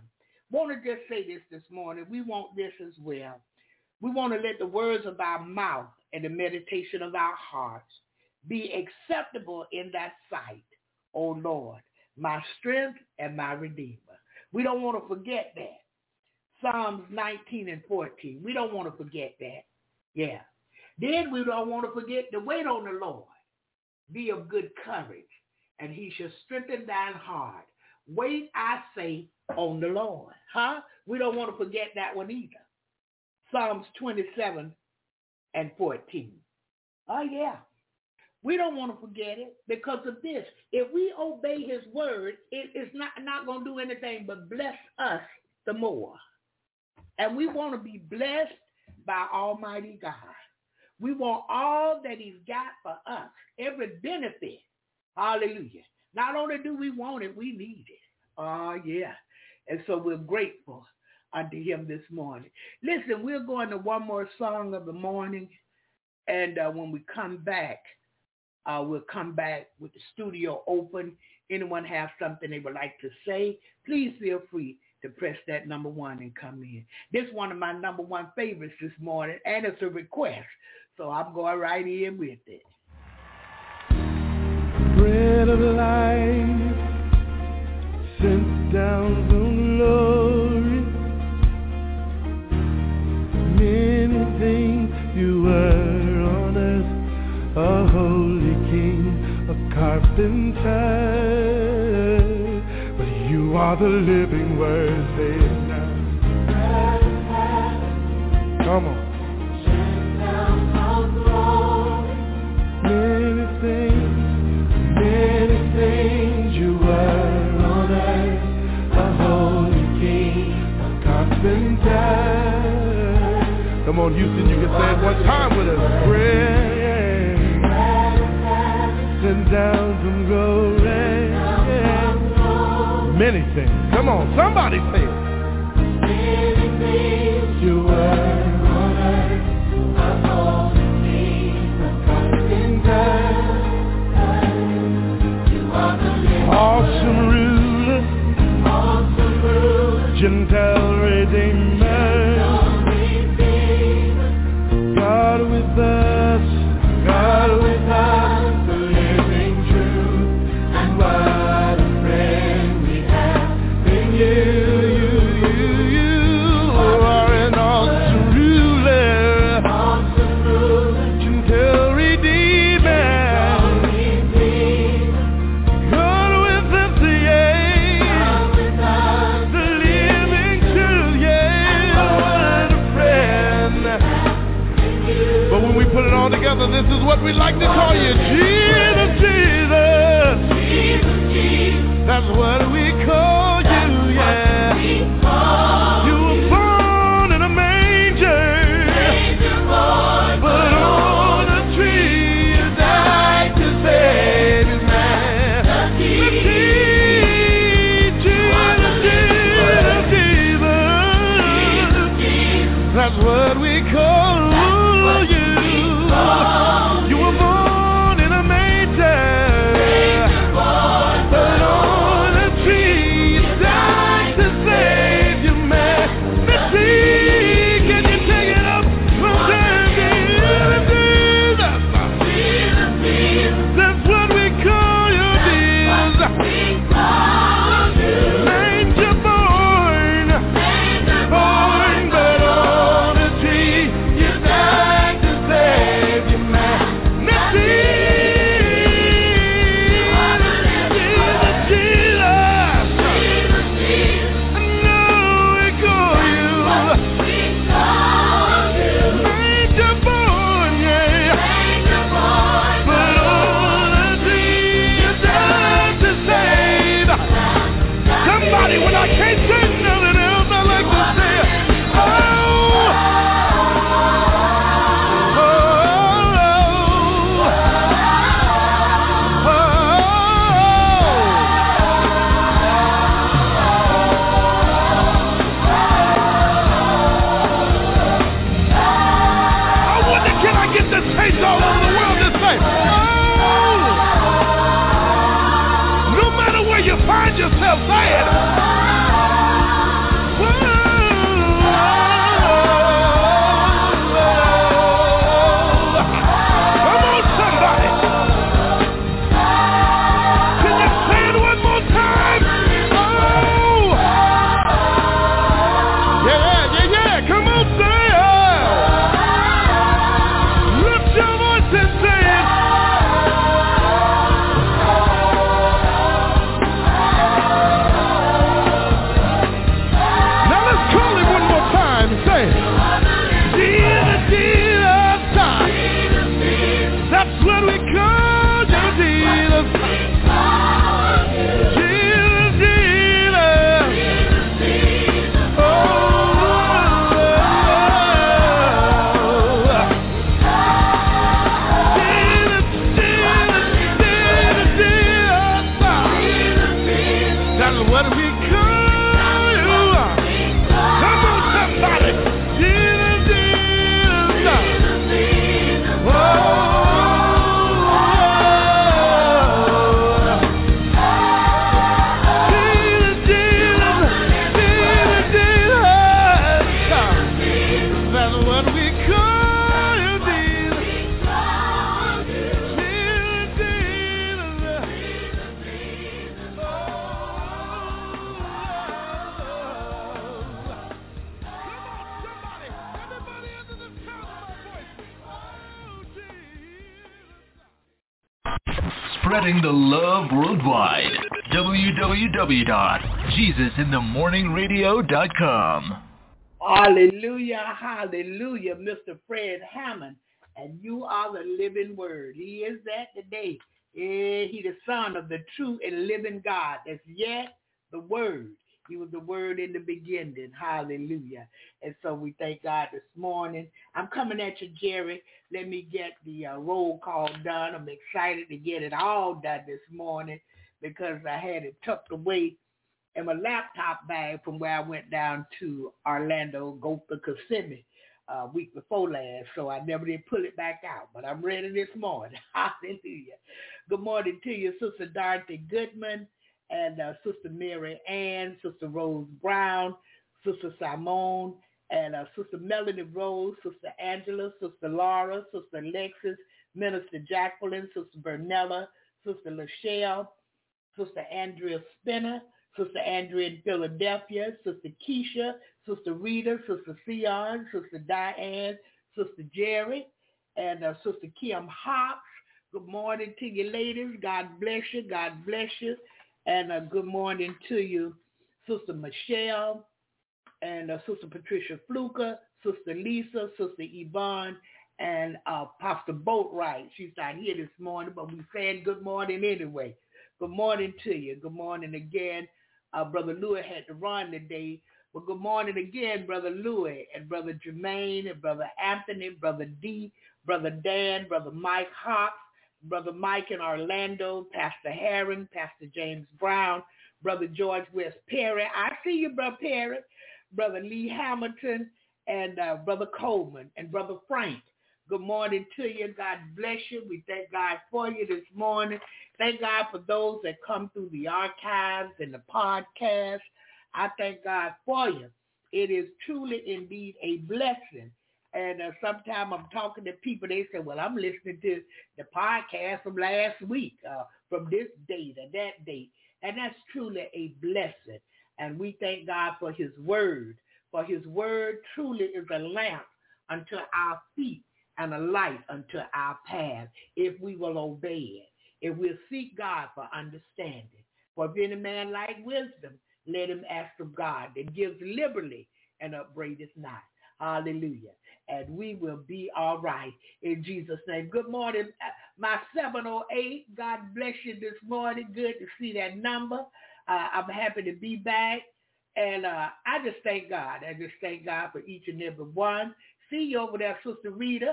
Want to just say this morning. We want this as well. We want to let the words of our mouth and the meditation of our hearts be acceptable in thy sight, O Lord, my strength and my redeemer. We don't want to forget that. Psalms 19 and 14. We don't want to forget that. Yeah. Then we don't want to forget to wait on the Lord. Be of good courage, and he shall strengthen thine heart. Wait, I say, on the Lord. Huh? We don't want to forget that one either. Psalms 27 and 14. Oh, yeah. We don't want to forget it because of this. If we obey his word, it is not going to do anything but bless us the more. And we want to be blessed by Almighty God. We want all that he's got for us, every benefit. Hallelujah. Not only do we want it, we need it. Oh, yeah. And so we're grateful unto him this morning. Listen, we're going to one more song of the morning. And when we come back, we'll come back with the studio open. Anyone have something they would like to say, please feel free to press that number 1 and come in. This is one of my number 1 favorites this morning, and it's a request. So I'm going right in with it. Bread of life, sent down from glory. Many things you were on earth, a holy king, a carpenter. But you are the living word, say it now. Come on. Many things you were on earth, a holy king, a carpenter. Come on, Houston, you can say it one time with us. Bread sent down from glory. Many things. Come on, somebody say it. Many things you were on earth, a holy king, a carpenter. Awesome ruler, Gentile redeemer, God with us, the living truth, and what a friend we have in you are an awesome ruler, Gentile redeemer. Together, this is what we like to call you, Jesus, Jesus. That's what we call you, yeah. You were born in a manger, but on a tree you died to save his man. Jesus. That's what we call you. You were born in a manger, but on a tree you died to save your man. Let's see, can you take it up from Jesus? That's what we call you, Jesus. Manger born, but on a tree you died to save your man. That's what we call you, Jesus. Spreading the love worldwide. www.jesusinthemorningradio.com. Hallelujah, hallelujah, Mr. Fred Hammond. And you are the living word. He is that today. He the son of the true and living God. That's yet the word. He was the word in the beginning. Hallelujah. And so we thank God this morning. I'm coming at you, Jerry. Let me get the roll call done. I'm excited to get it all done this morning because I had it tucked away in my laptop bag from where I went down to Orlando, Gotha, Kissimmee, week before last. So I never did pull it back out. But I'm ready this morning. Hallelujah. Good morning to you, Sister Dorothy Goodman, and Sister Mary Ann, Sister Rose Brown, Sister Simone, and Sister Melanie Rose, Sister Angela, Sister Laura, Sister Alexis, Minister Jacqueline, Sister Bernella, Sister Lachelle, Sister Andrea Spinner, Sister Andrea in Philadelphia, Sister Keisha, Sister Rita, Sister Sion, Sister Diane, Sister Jerry, and Sister Kim Hopps. Good morning to you, ladies. God bless you. God bless you. And good morning to you, Sister Michelle, and Sister Patricia Fluker, Sister Lisa, Sister Yvonne, and Pastor Boatwright. She's not here this morning, but we saying good morning anyway. Good morning to you. Good morning again. Brother Louis had to run today. Well, good morning again, Brother Louis, and Brother Jermaine, and Brother Anthony, Brother D, Brother Dan, Brother Mike Hopps, Brother Mike in Orlando, Pastor Herring, Pastor James Brown, Brother George West Perry. I see you, Brother Perry. Brother Lee Hamilton, and Brother Coleman, and Brother Frank. Good morning to you. God bless you. We thank God for you this morning. Thank God for those that come through the archives and the podcast. I thank God for you. It is truly indeed a blessing. And sometimes I'm talking to people, they say, well, I'm listening to the podcast from last week, from this date or that date. And that's truly a blessing. And we thank God for his word. For his word truly is a lamp unto our feet and a light unto our path, if we will obey it, if we'll seek God for understanding. For if any man lack wisdom, let him ask of God that gives liberally and upbraideth not. Hallelujah. And we will be all right in Jesus' name. Good morning, my 708. God bless you this morning. Good to see that number. I'm happy to be back. And I just thank God. I just thank God for each and every one. See you over there, Sister Rita.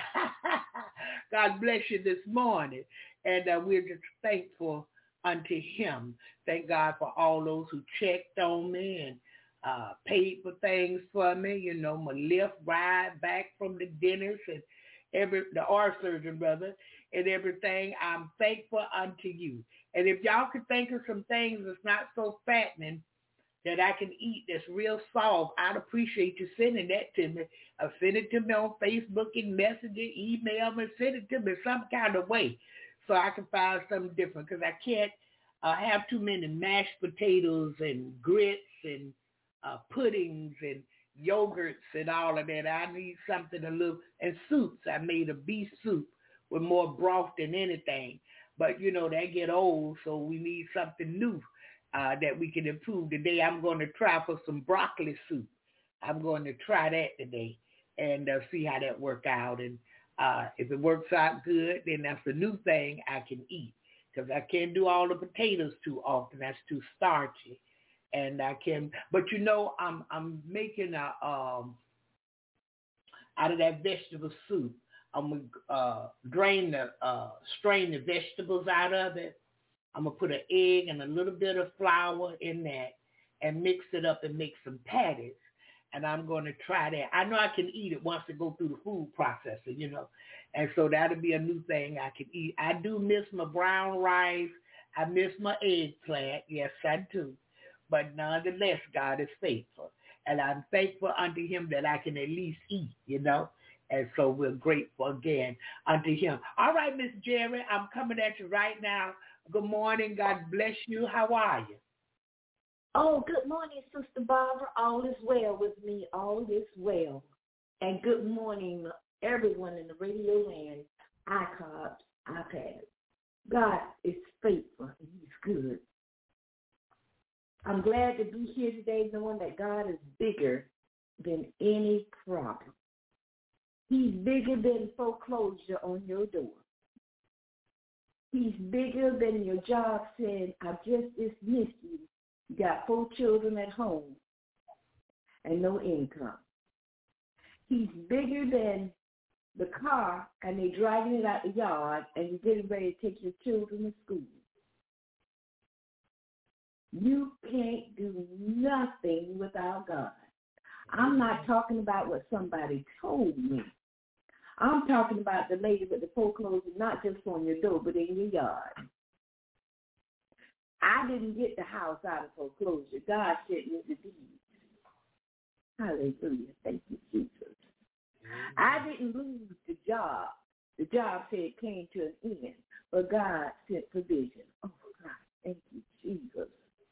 God bless you this morning. And we're just thankful unto him. Thank God for all those who checked on me and paid for things for me. You know, my lift ride back from the dentist and the art surgeon, brother, and everything. I'm thankful unto you. And if y'all could think of some things that's not so fattening that I can eat that's real soft, I'd appreciate you sending that to me. Send it to me on Facebook and Messenger, email me, send it to me some kind of way so I can find something different, because I can't have too many mashed potatoes and grits and puddings and yogurts and all of that. I need something a little, and soups. I made a beef soup with more broth than anything. But, you know, that get old, so we need something new that we can improve. Today I'm going to try for some broccoli soup. I'm going to try that today and see how that work out. And if it works out good, then that's a new thing I can eat, because I can't do all the potatoes too often. That's too starchy. And I can, but I'm making out of that vegetable soup. I'm gonna strain the vegetables out of it. I'm gonna put an egg and a little bit of flour in that and mix it up and make some patties. And I'm going to try that. I know I can eat it once it go through the food processor, And so that'll be a new thing I can eat. I do miss my brown rice. I miss my eggplant. Yes, I do. But nonetheless, God is faithful. And I'm thankful unto him that I can at least eat, And so we're grateful again unto him. All right, Miss Jerry, I'm coming at you right now. Good morning. God bless you. How are you? Oh, good morning, Sister Barbara. All is well with me. All is well. And good morning, everyone in the radio land, iPad. God is faithful. He's good. I'm glad to be here today knowing that God is bigger than any problem. He's bigger than foreclosure on your door. He's bigger than your job saying, I just dismissed you. You got 4 children at home and no income. He's bigger than the car and they're driving it out the yard and you're getting ready to take your children to school. You can't do nothing without God. I'm not talking about what somebody told me. I'm talking about the lady with the foreclosure, not just on your door, but in your yard. I didn't get the house out of foreclosure. God sent me the deed. Hallelujah. Thank you, Jesus. I didn't lose the job. The job said it came to an end, but God sent provision. Oh, God. Thank you, Jesus.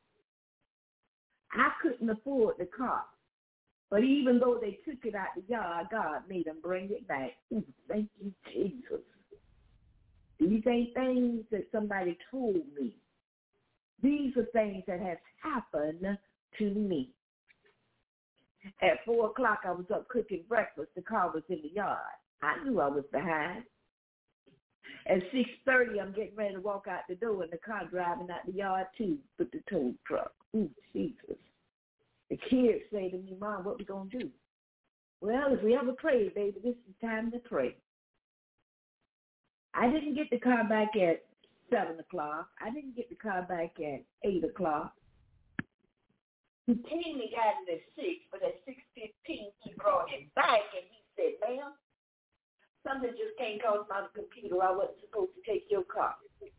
I couldn't afford the car, but even though they took it out the yard, God made them bring it back. Thank you, Jesus. These ain't things that somebody told me. These are things that have happened to me. At 4 o'clock, I was up cooking breakfast. The car was in the yard. I knew I was behind. At 6:30, I'm getting ready to walk out the door, and the car driving out the yard, too, with the tow truck. Ooh, Jesus. The kids say to me, Mom, what we going to do? Well, if we ever pray, baby, this is time to pray. I didn't get the car back at 7 o'clock. I didn't get the car back at 8 o'clock. He came and got it at 6, but at 6:15, he brought it back, and he said, ma'am, something just came across my computer. I wasn't supposed to take your car.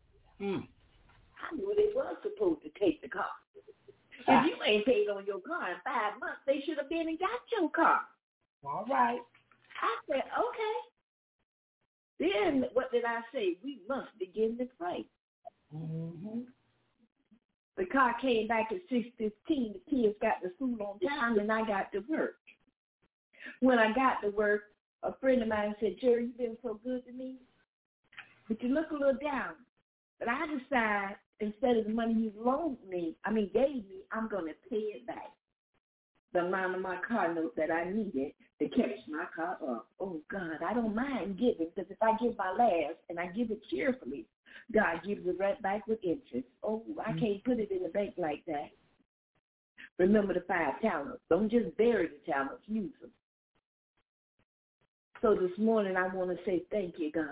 I knew they were supposed to take the car. If you ain't paid on your car in 5 months, they should have been and got your car. All right. I said, okay. Then what did I say? We must begin to pray. Mm-hmm. The car came back at 6:15. The kids got to school on time, and I got to work. When I got to work, a friend of mine said, Jerry, you've been so good to me, but you look a little down. But I decided, instead of the money you gave me, I'm going to pay it back. The amount of my car note that I needed to catch my car up. Oh, God, I don't mind giving, because if I give my last and I give it cheerfully, God gives it right back with interest. Oh, I can't put it in the bank like that. Remember the 5 talents. Don't just bury the talents, use them. So this morning I want to say thank you, God.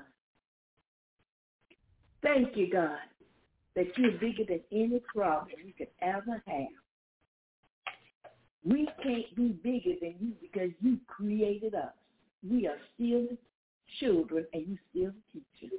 Thank you, God, that you're bigger than any problem you could ever have. We can't be bigger than you because you created us. We are still children and you still teachers.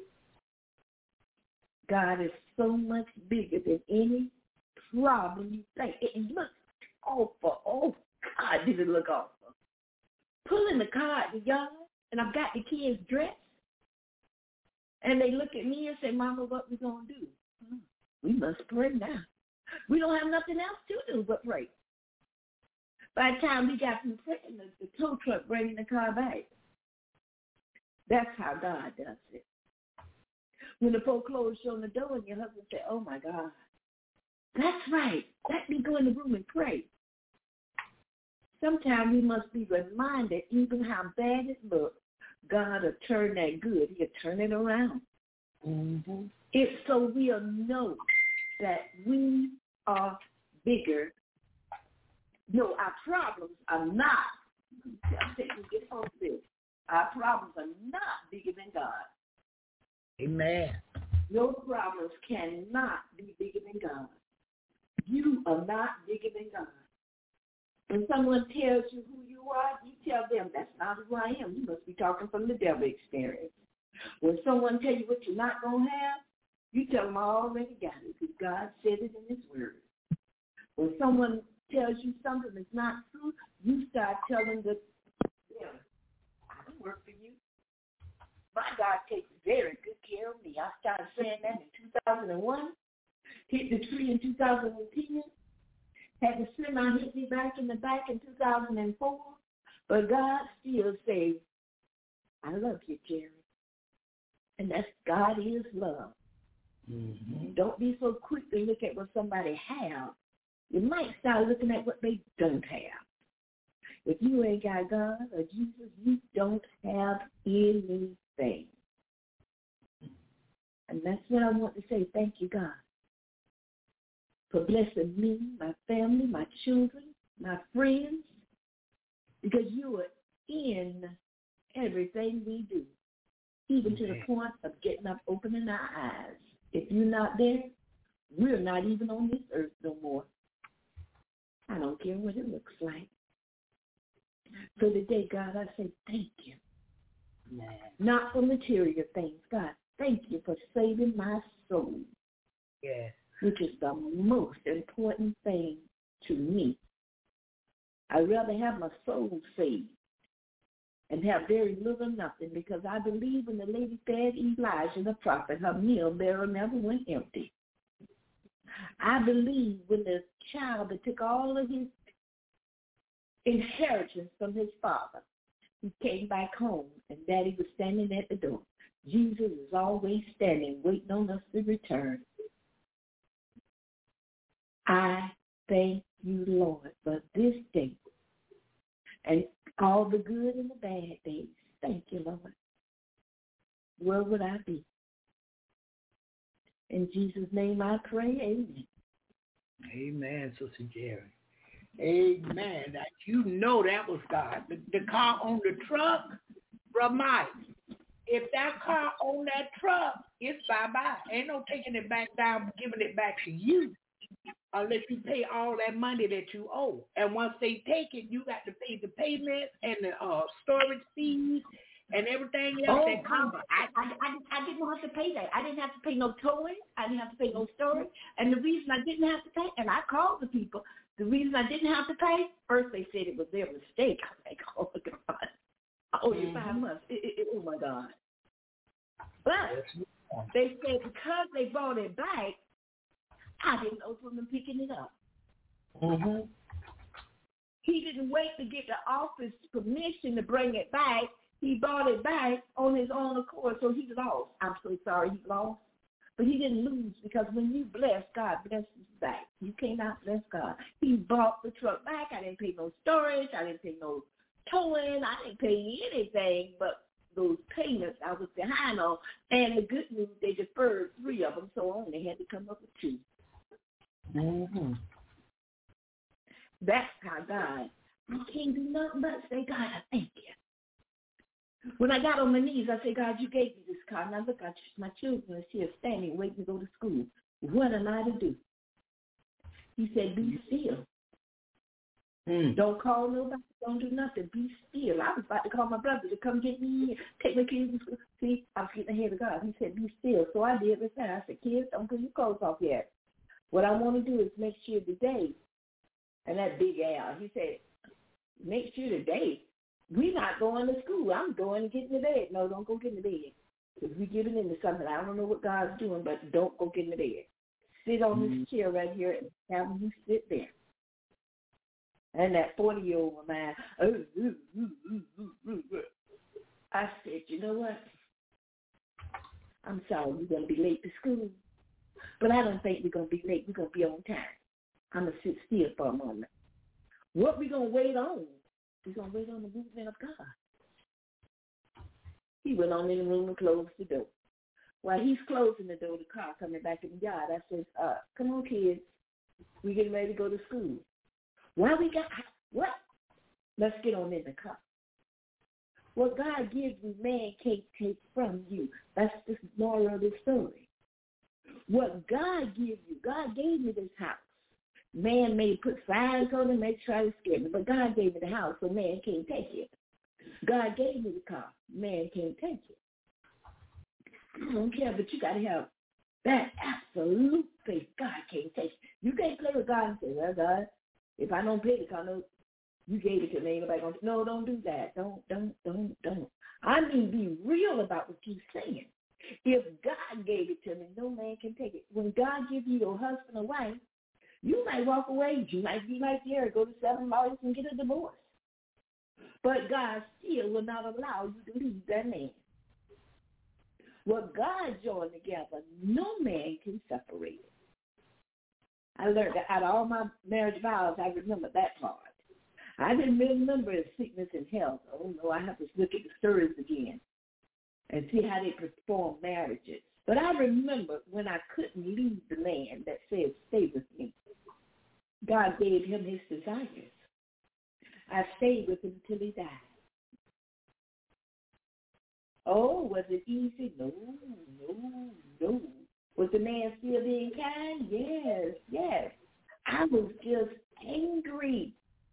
God is so much bigger than any problem you think. It looks awful. Oh, God, did it look awful. Pulling the car out the yard, and I've got the kids dressed, and they look at me and say, Mama, what we going to do? We must pray now. We don't have nothing else to do but pray. By the time we got from praying, the tow truck bringing the car back. That's how God does it. When the foreclosure on the door and your husband said, oh, my God, that's right. Let me go in the room and pray. Sometimes we must be reminded, even how bad it looks, God will turn that good. He'll turn it around. Mm-hmm. It's so we'll know that we are bigger. No, our problems are not. I'm taking get on this. Our problems are not bigger than God. Amen. Your problems cannot be bigger than God. You are not bigger than God. When someone tells you who you are, you tell them, that's not who I am. You must be talking from the devil experience. When someone tells you what you're not going to have, you tell them I already got it because God said it in his word. When someone tells you something that's not true, you start telling them, yeah, I can work for you. My God takes very good care of me. I started saying that in 2001, hit the tree in 2010, had the semi hit me back in the back in 2004, but God still says, I love you, Jerry. And that's God is love. Mm-hmm. Don't be so quick to look at what somebody has. You might start looking at what they don't have. If you ain't got God or Jesus, you don't have anything. And that's what I want to say. Thank you, God, for blessing me, my family, my children, my friends, because you are in everything we do, even to the point of getting up, opening our eyes. If you're not there, we're not even on this earth no more. I don't care what it looks like. So today, God, I say thank you. Man. Not for material things, God. Thank you for saving my soul. Yes. Which is the most important thing to me. I'd rather have my soul saved and have very little or nothing, because I believe when the lady fed Elijah the prophet, her meal barrel never went empty. I believe when the child that took all of his inheritance from his father, he came back home and Daddy was standing at the door. Jesus is always standing, waiting on us to return. I thank you, Lord, for this day and all the good and the bad days. Thank you, Lord. Where would I be? In Jesus' name I pray, amen. Amen, Sister Jerry. Amen. Now, you know that was God. The car on the truck, Brother Mike, if that car on that truck, it's bye-bye. Ain't no taking it back down, giving it back to you, unless you pay all that money that you owe. And once they take it, you got to pay the payments and the storage fees and everything else that comes. I didn't have to pay that. I didn't have to pay no towing. I didn't have to pay no storage. And the reason I didn't have to pay, and I called the people, the reason I didn't have to pay, first they said it was their mistake. I was like, oh, God. I owe you 5 months. Oh, my God. But they said because they brought it back, I didn't know from them picking it up. Mm-hmm. He didn't wait to get the office permission to bring it back. He brought it back on his own accord, so he lost. I'm so sorry he lost. But he didn't lose, because when you bless, God blesses back. You cannot bless God. He brought the truck back. I didn't pay no storage. I didn't pay no towing. I didn't pay anything but those payments I was behind on. And the good news, they deferred 3 of them, so I only had to come up with 2. Mm-hmm. That's how God, I can't do nothing but say, God, I thank you. When I got on my knees, I said, God, you gave me this car. Now look, my children are here standing, waiting to go to school. What am I to do? He said, be still. Don't call nobody. Don't do nothing. Be still. I was about to call my brother to come get me, take my kids to school. See, I was getting ahead of God. He said, be still. So I did this time. I said, kids, don't put your clothes off yet. What I want to do is make sure today, and that big Al, he said, make sure today, we're not going to school. I'm going to get in the bed. No, don't go get in the bed. If we're getting into something, I don't know what God's doing, but don't go get in the bed. Sit on this chair right here and have you sit there. And that 40-year-old of mine, I said, you know what? I'm sorry, we're going to be late to school. But I don't think we're going to be late. We're going to be on time. I'm going to sit still for a moment. What we going to wait on? We're going to wait on the movement of God. He went on in the room and closed the door. While he's closing the door, the car coming back in the yard, I says, come on, kids. We getting ready to go to school. Why we got, what? Let's get on in the car. What God gives you, man can't take from you. That's the moral of the story. What God gives you, God gave me this house. Man may put signs on it, may try to scare me, but God gave me the house, so man can't take it. God gave me the car. Man can't take it. I don't care, but you got to have that absolute faith. God can't take it. You can't play with God and say, well, God, if I don't pay the car, no, you gave it to me. Ain't nobody gonna, no, don't do that. Don't. I mean, be real about what you're saying. If God gave it to me, no man can take it. When God gives you your husband or wife, you might walk away. You might be like Jerry, go to 7 lawyers and get a divorce. But God still will not allow you to leave that man. What God joined together, no man can separate it. I learned that out of all my marriage vows, I remember that part. I didn't remember sickness and health. Oh, no, I have to look at the stories again and see how they perform marriages. But I remember when I couldn't leave the man that said, stay with me. God gave him his desires. I stayed with him till he died. Oh, was it easy? No. Was the man still being kind? Yes. I was just angry.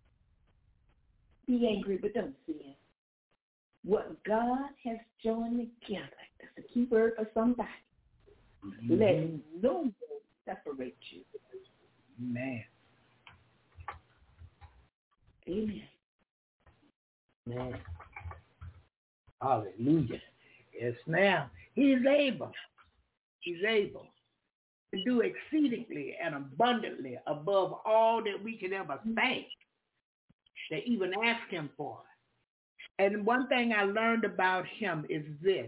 Be angry, but don't sin. What God has joined together, that's a key word for somebody. Mm-hmm. Let no one separate you. Amen. Amen. Man. Hallelujah. Yes, ma'am. He's able. He's able to do exceedingly and abundantly above all that we can ever think, to even ask him for. And one thing I learned about him is this.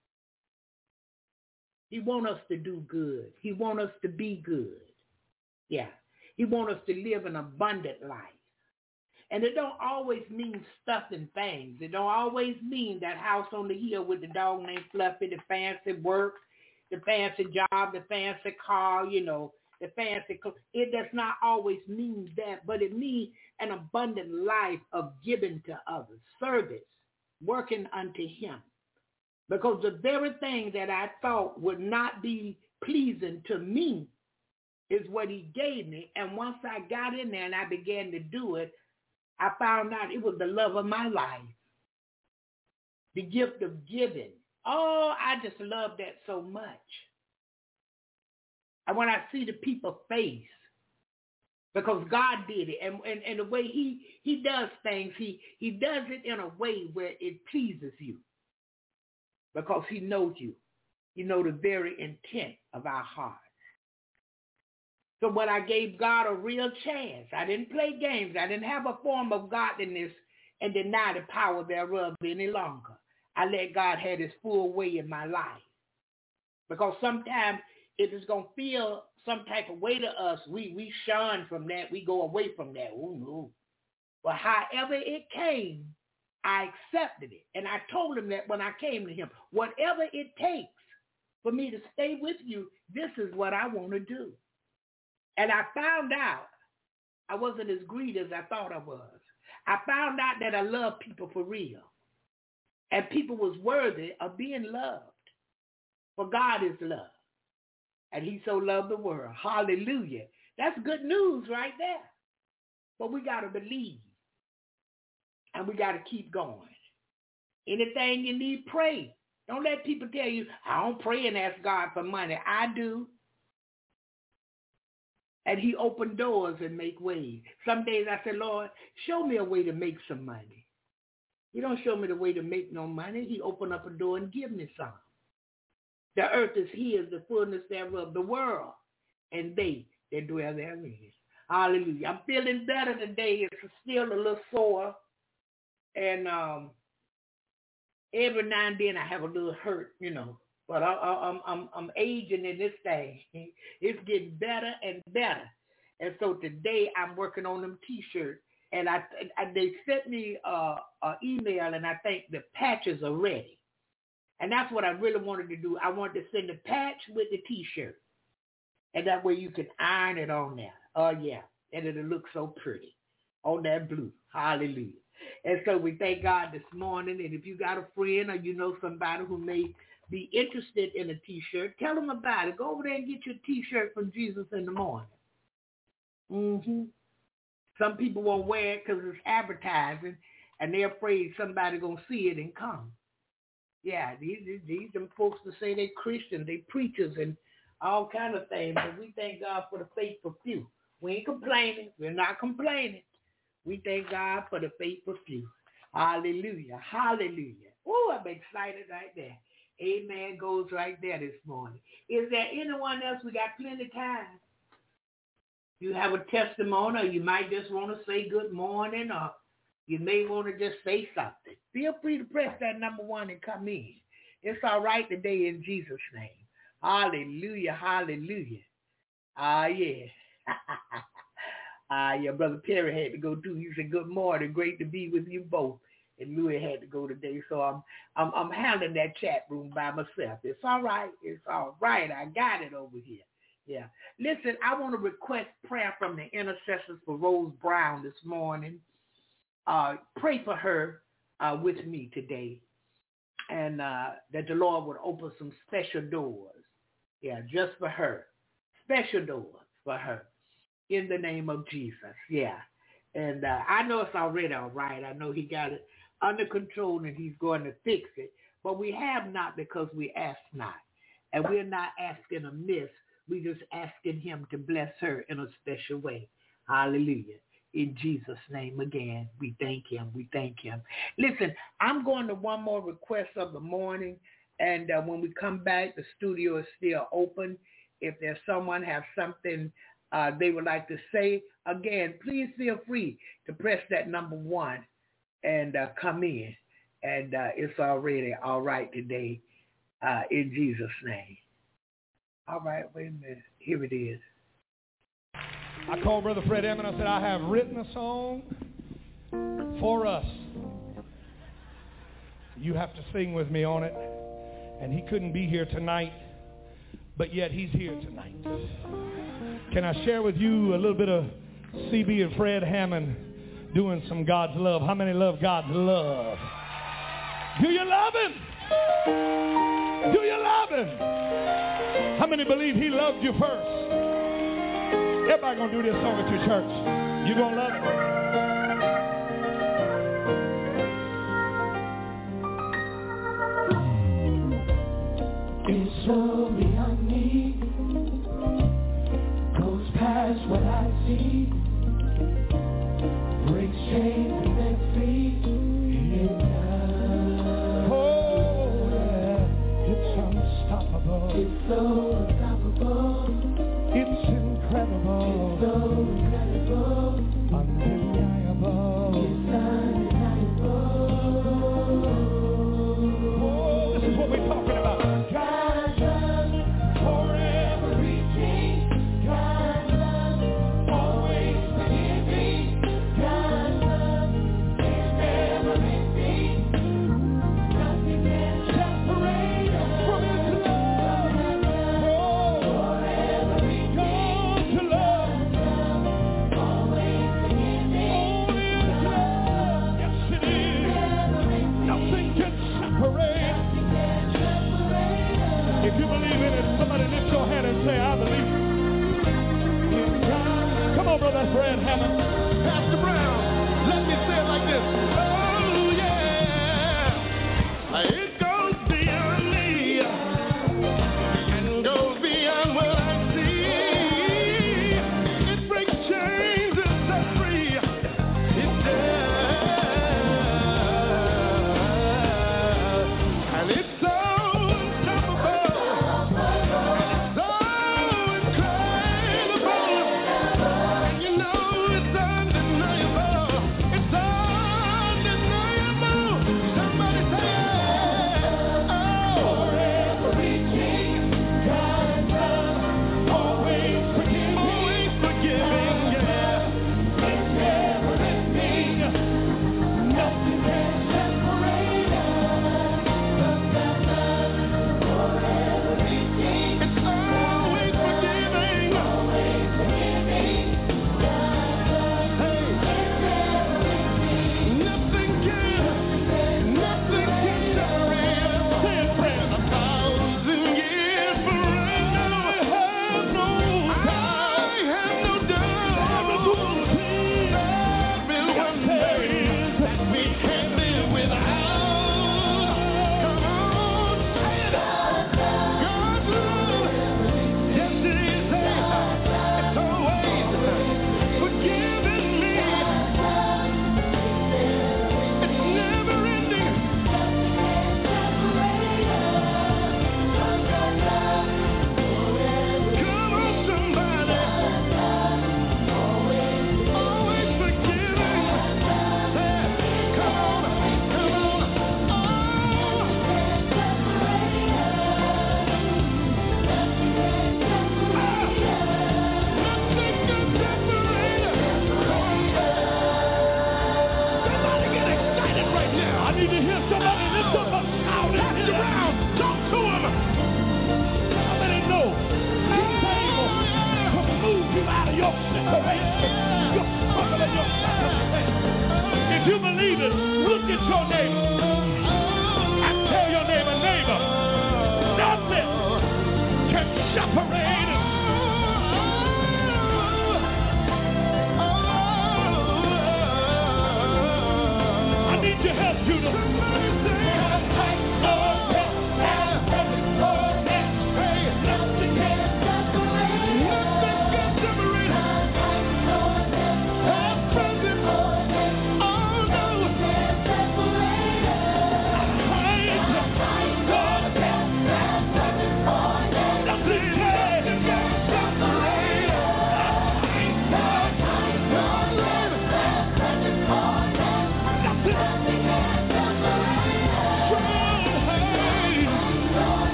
He wants us to do good. He wants us to be good. Yeah. He wants us to live an abundant life. And it don't always mean stuff and things. It don't always mean that house on the hill with the dog named Fluffy, the fancy work, the fancy job, the fancy car, the fancy clothes. It does not always mean that, but it means an abundant life of giving to others, service, working unto him. Because the very thing that I thought would not be pleasing to me is what he gave me. And once I got in there and I began to do it, I found out it was the love of my life, the gift of giving. Oh, I just love that so much. And when I see the people's face, because God did it, and the way he does things, he does it in a way where it pleases you, because he knows you. He knows the very intent of our heart. So when I gave God a real chance, I didn't play games. I didn't have a form of godliness and deny the power thereof any longer. I let God have his full way in my life. Because sometimes if it's going to feel some type of way to us, we shun from that. We go away from that. Oh, no. But however it came, I accepted it. And I told him that when I came to him, whatever it takes for me to stay with you, this is what I want to do. And I found out I wasn't as greedy as I thought I was. I found out that I love people for real. And people was worthy of being loved. For God is love. And he so loved the world. Hallelujah. That's good news right there. But we got to believe. And we got to keep going. Anything you need, pray. Don't let people tell you, I don't pray and ask God for money. I do. And he opened doors and make ways. Some days I said, Lord, show me a way to make some money. He don't show me the way to make no money. He opened up a door and give me some. The earth is his, the fullness thereof, the world, and they that dwell therein. Hallelujah. I'm feeling better today. It's still a little sore. And every now and then I have a little hurt, But I'm aging in this thing. It's getting better and better. And so today I'm working on them T-shirts. And they sent me an email, and I think the patches are ready. And that's what I really wanted to do. I wanted to send the patch with the T-shirt. And that way you can iron it on there. Oh, yeah. And it'll look so pretty on that blue. Hallelujah. And so we thank God this morning. And if you got a friend or you know somebody who may be interested in a T-shirt, tell them about it. Go over there and get your T-shirt from Jesus in the morning. Mm-hmm. Some people won't wear it because it's advertising, and they're afraid somebody going to see it and come. Yeah, these them folks that say they're Christian, they preachers and all kind of things, but we thank God for the faithful few. We ain't complaining. We're not complaining. We thank God for the faithful few. Hallelujah. Hallelujah. Oh, I'm excited right there. Amen goes right there this morning. Is there anyone else? We got plenty of time. You have a testimony, or you might just want to say good morning, or you may want to just say something. Feel free to press that number 1 and come in. It's all right today in Jesus' name. Hallelujah, hallelujah. Yeah. Yeah, Brother Perry had to go too. He said, good morning, great to be with you both. And Louis had to go today, so I'm handling that chat room by myself. It's all right. It's all right. I got it over here. Yeah. Listen, I want to request prayer from the intercessors for Rose Brown this morning. Pray for her with me today, and that the Lord would open some special doors. Yeah, just for her. Special doors for her in the name of Jesus. Yeah. And I know it's already all right. I know he got it under control and he's going to fix it. But we have not because we ask not. And we're not asking amiss. We just asking him to bless her in a special way. Hallelujah. In Jesus' name again, we thank him. We thank him. Listen, I'm going to one more request of the morning. And when we come back, the studio is still open. If there's someone have something they would like to say, again, please feel free to press that number 1 and come in. And it's already all right today in Jesus' name. All right, wait a minute. Here it is. I called Brother Fred Hammond. I said, I have written a song for us. You have to sing with me on it. And he couldn't be here tonight, but yet he's here tonight. Can I share with you a little bit of CB and Fred Hammond doing some God's love? How many love God's love? Do you love him? Do you love him? How many believe he loved you first? Everybody gonna do this song at your church. You gonna love it? It's so beyond me, goes past what I see, breaks chains and sets free. Oh yeah, it's unstoppable. It's so unstoppable. It's incredible. It's so incredible. Undeniable. It's undeniable. Oh, this is what we're talking about. God's love forever reaching. God's love always forgiving. God's love is never ending. Nothing can separate us from His love. Oh, forever reaching. To love. God's love always forgiving. Oh, His love. Yes, it is. Nothing can separate. If you believe in it, somebody lift your hand and say, I believe. Come on, Brother Fred Hammond. Pastor Brown, let me say it like this. Oh, yeah. It goes beyond me and goes beyond what I see. It breaks chains and sets free. It does. And it's so undeniable.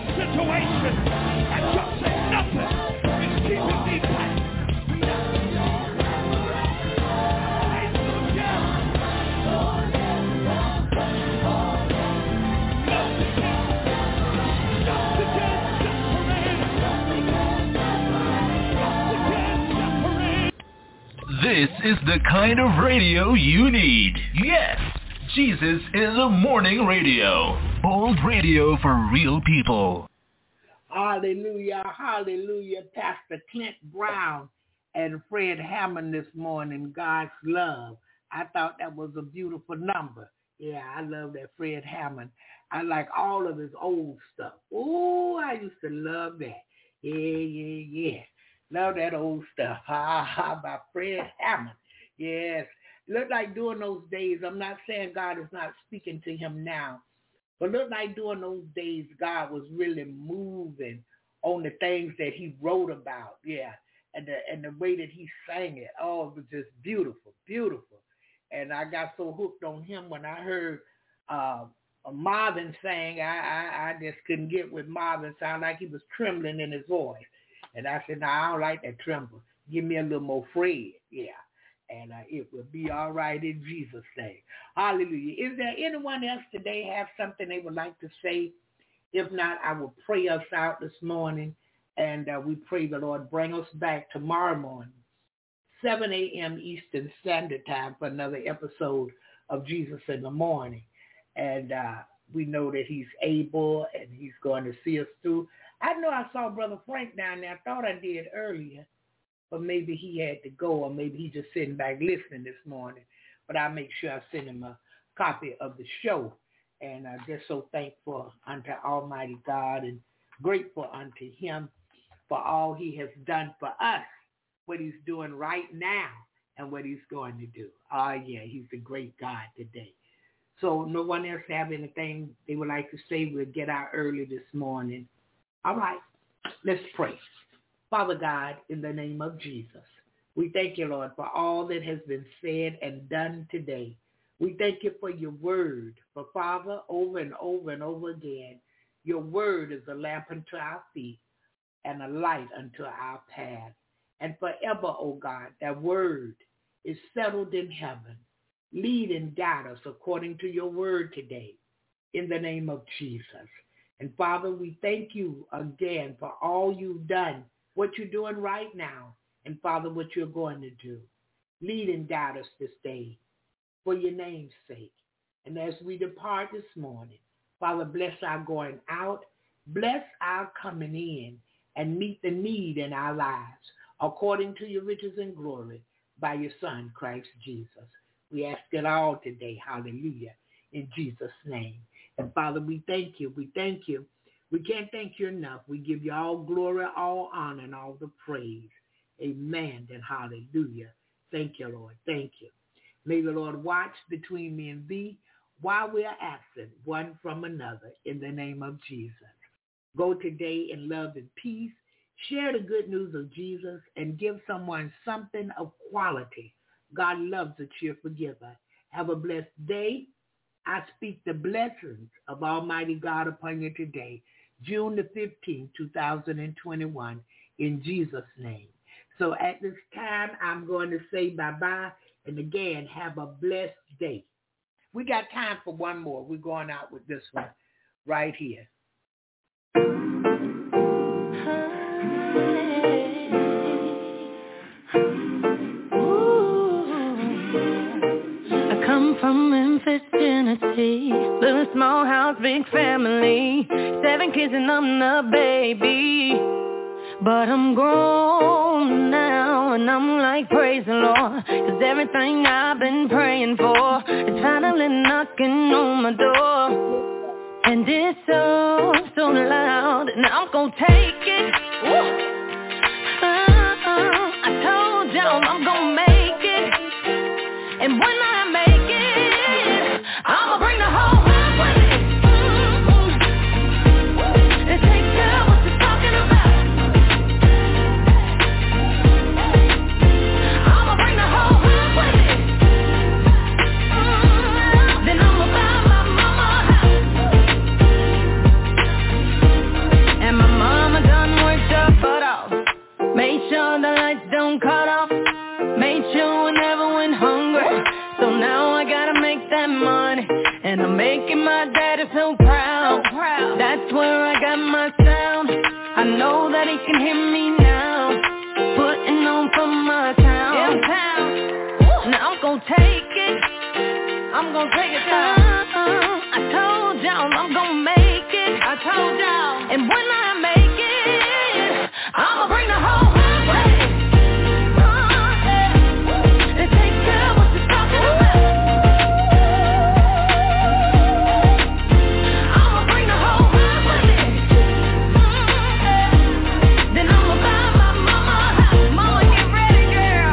situation and just say nothing is keeping me back. This is the kind of radio you need. Yes, Jesus in the Morning Radio. Old radio for real people. Hallelujah, hallelujah. Pastor Clint Brown and Fred Hammond this morning, God's Love. I thought that was a beautiful number. Yeah, I love that Fred Hammond. I like all of his old stuff. Oh, I used to love that. Yeah. Love that old stuff. By Fred Hammond. Yes. Look like during those days, I'm not saying God is not speaking to him now, but look like during those days, God was really moving on the things that he wrote about. Yeah. And the way that he sang it. Oh, it was just beautiful, beautiful. And I got so hooked on him when I heard Marvin sang. I just couldn't get with Marvin. Sounded like he was trembling in his voice. And I said, no, I don't like that tremble. Give me a little more Fred. Yeah. And it will be all right in Jesus' name. Hallelujah. Is there anyone else today have something they would like to say? If not, I will pray us out this morning. And we pray the Lord bring us back tomorrow morning, 7 a.m. Eastern Standard Time for another episode of Jesus in the Morning. And we know that he's able and he's going to see us through. I know I saw Brother Frank down there. I thought I did earlier, but maybe he had to go, or maybe he's just sitting back listening this morning. But I'll make sure I send him a copy of the show. And I'm just so thankful unto Almighty God and grateful unto him for all he has done for us, what he's doing right now, and what he's going to do. Oh, yeah, he's a great God today. So no one else have anything they would like to say? We'll get out early this morning. All right, let's pray. Father God, in the name of Jesus, we thank you, Lord, for all that has been said and done today. We thank you for your word. For, Father, over and over and over again, your word is a lamp unto our feet and a light unto our path. And forever, O God, that word is settled in heaven. Lead and guide us according to your word today, in the name of Jesus. And Father, we thank you again for all you've done, what you're doing right now, and Father, what you're going to do. Lead and guide us this day for your name's sake. And as we depart this morning, Father, bless our going out, bless our coming in, and meet the need in our lives according to your riches and glory by your Son, Christ Jesus. We ask it all today, hallelujah, in Jesus' name. And Father, we thank you. We thank you. We can't thank you enough. We give you all glory, all honor, and all the praise. Amen and hallelujah. Thank you, Lord. Thank you. May the Lord watch between me and thee while we are absent one from another in the name of Jesus. Go today in love and peace. Share the good news of Jesus and give someone something of quality. God loves a cheerful giver. Have a blessed day. I speak the blessings of Almighty God upon you today, June the 15th, 2021, in Jesus' name. So at this time, I'm going to say bye-bye. And again, have a blessed day. We got time for one more. We're going out with this one right here. I come from Memphis, Tennessee. Little small house, big family. 7 kids and I'm the baby. But I'm grown now and I'm like, praise the Lord, 'cause everything I've been praying for is finally knocking on my door. And it's so loud, and I'm gonna take it. I told y'all I'm gonna make it. And when I make it, I'ma bring the whole house with me. And take care of what you're talking about. I'ma bring the whole house with me. Then I'ma buy my mama a house. my daddy so proud. That's where I got my sound. I know that he can hear me now. Putting on for my town. Now I'm gonna take it. I'm gonna take it down. I told y'all I'm gonna make it. I told y'all. And when I make it, I'ma bring the whole family. And take care of what you're talking about. I'ma bring the whole family. Then I'ma buy my mama a house. Mama, get ready, girl.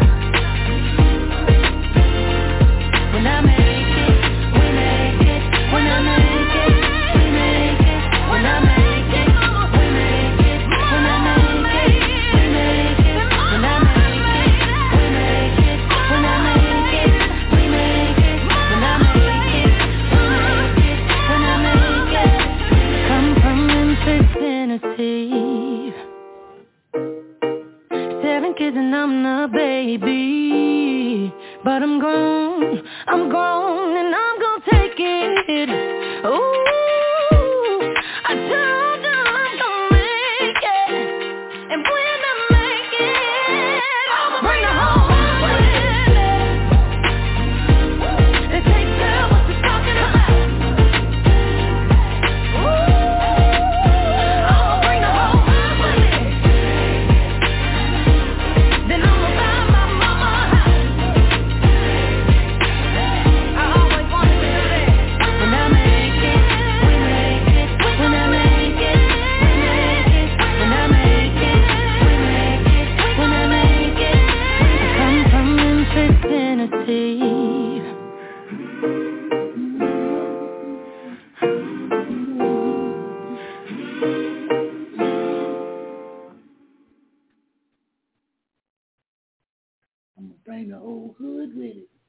When I make it, we make it. When I make it, we make it. When I make it, we make it. When I make it, we make it. When I make it, we make it. When I make it, we make it. When I make it, we make it. When I make it. Come from Memphis, Tennessee. 7 kids and I'm the baby. But I'm grown and I'm gonna take it. Ooh, I told you I'm gonna make it. And when I make it, I'ma bring the whole family. And take care of what you're talking about. Ooh, I'ma bring the whole family. Then I'ma buy my mama a house. I always wanted to do that. When I make it, we make it. When I make it, we make it. When I make it, we make it. When I make it, I come from Memphis, Tennessee. I'm gonna bring the old hood with it.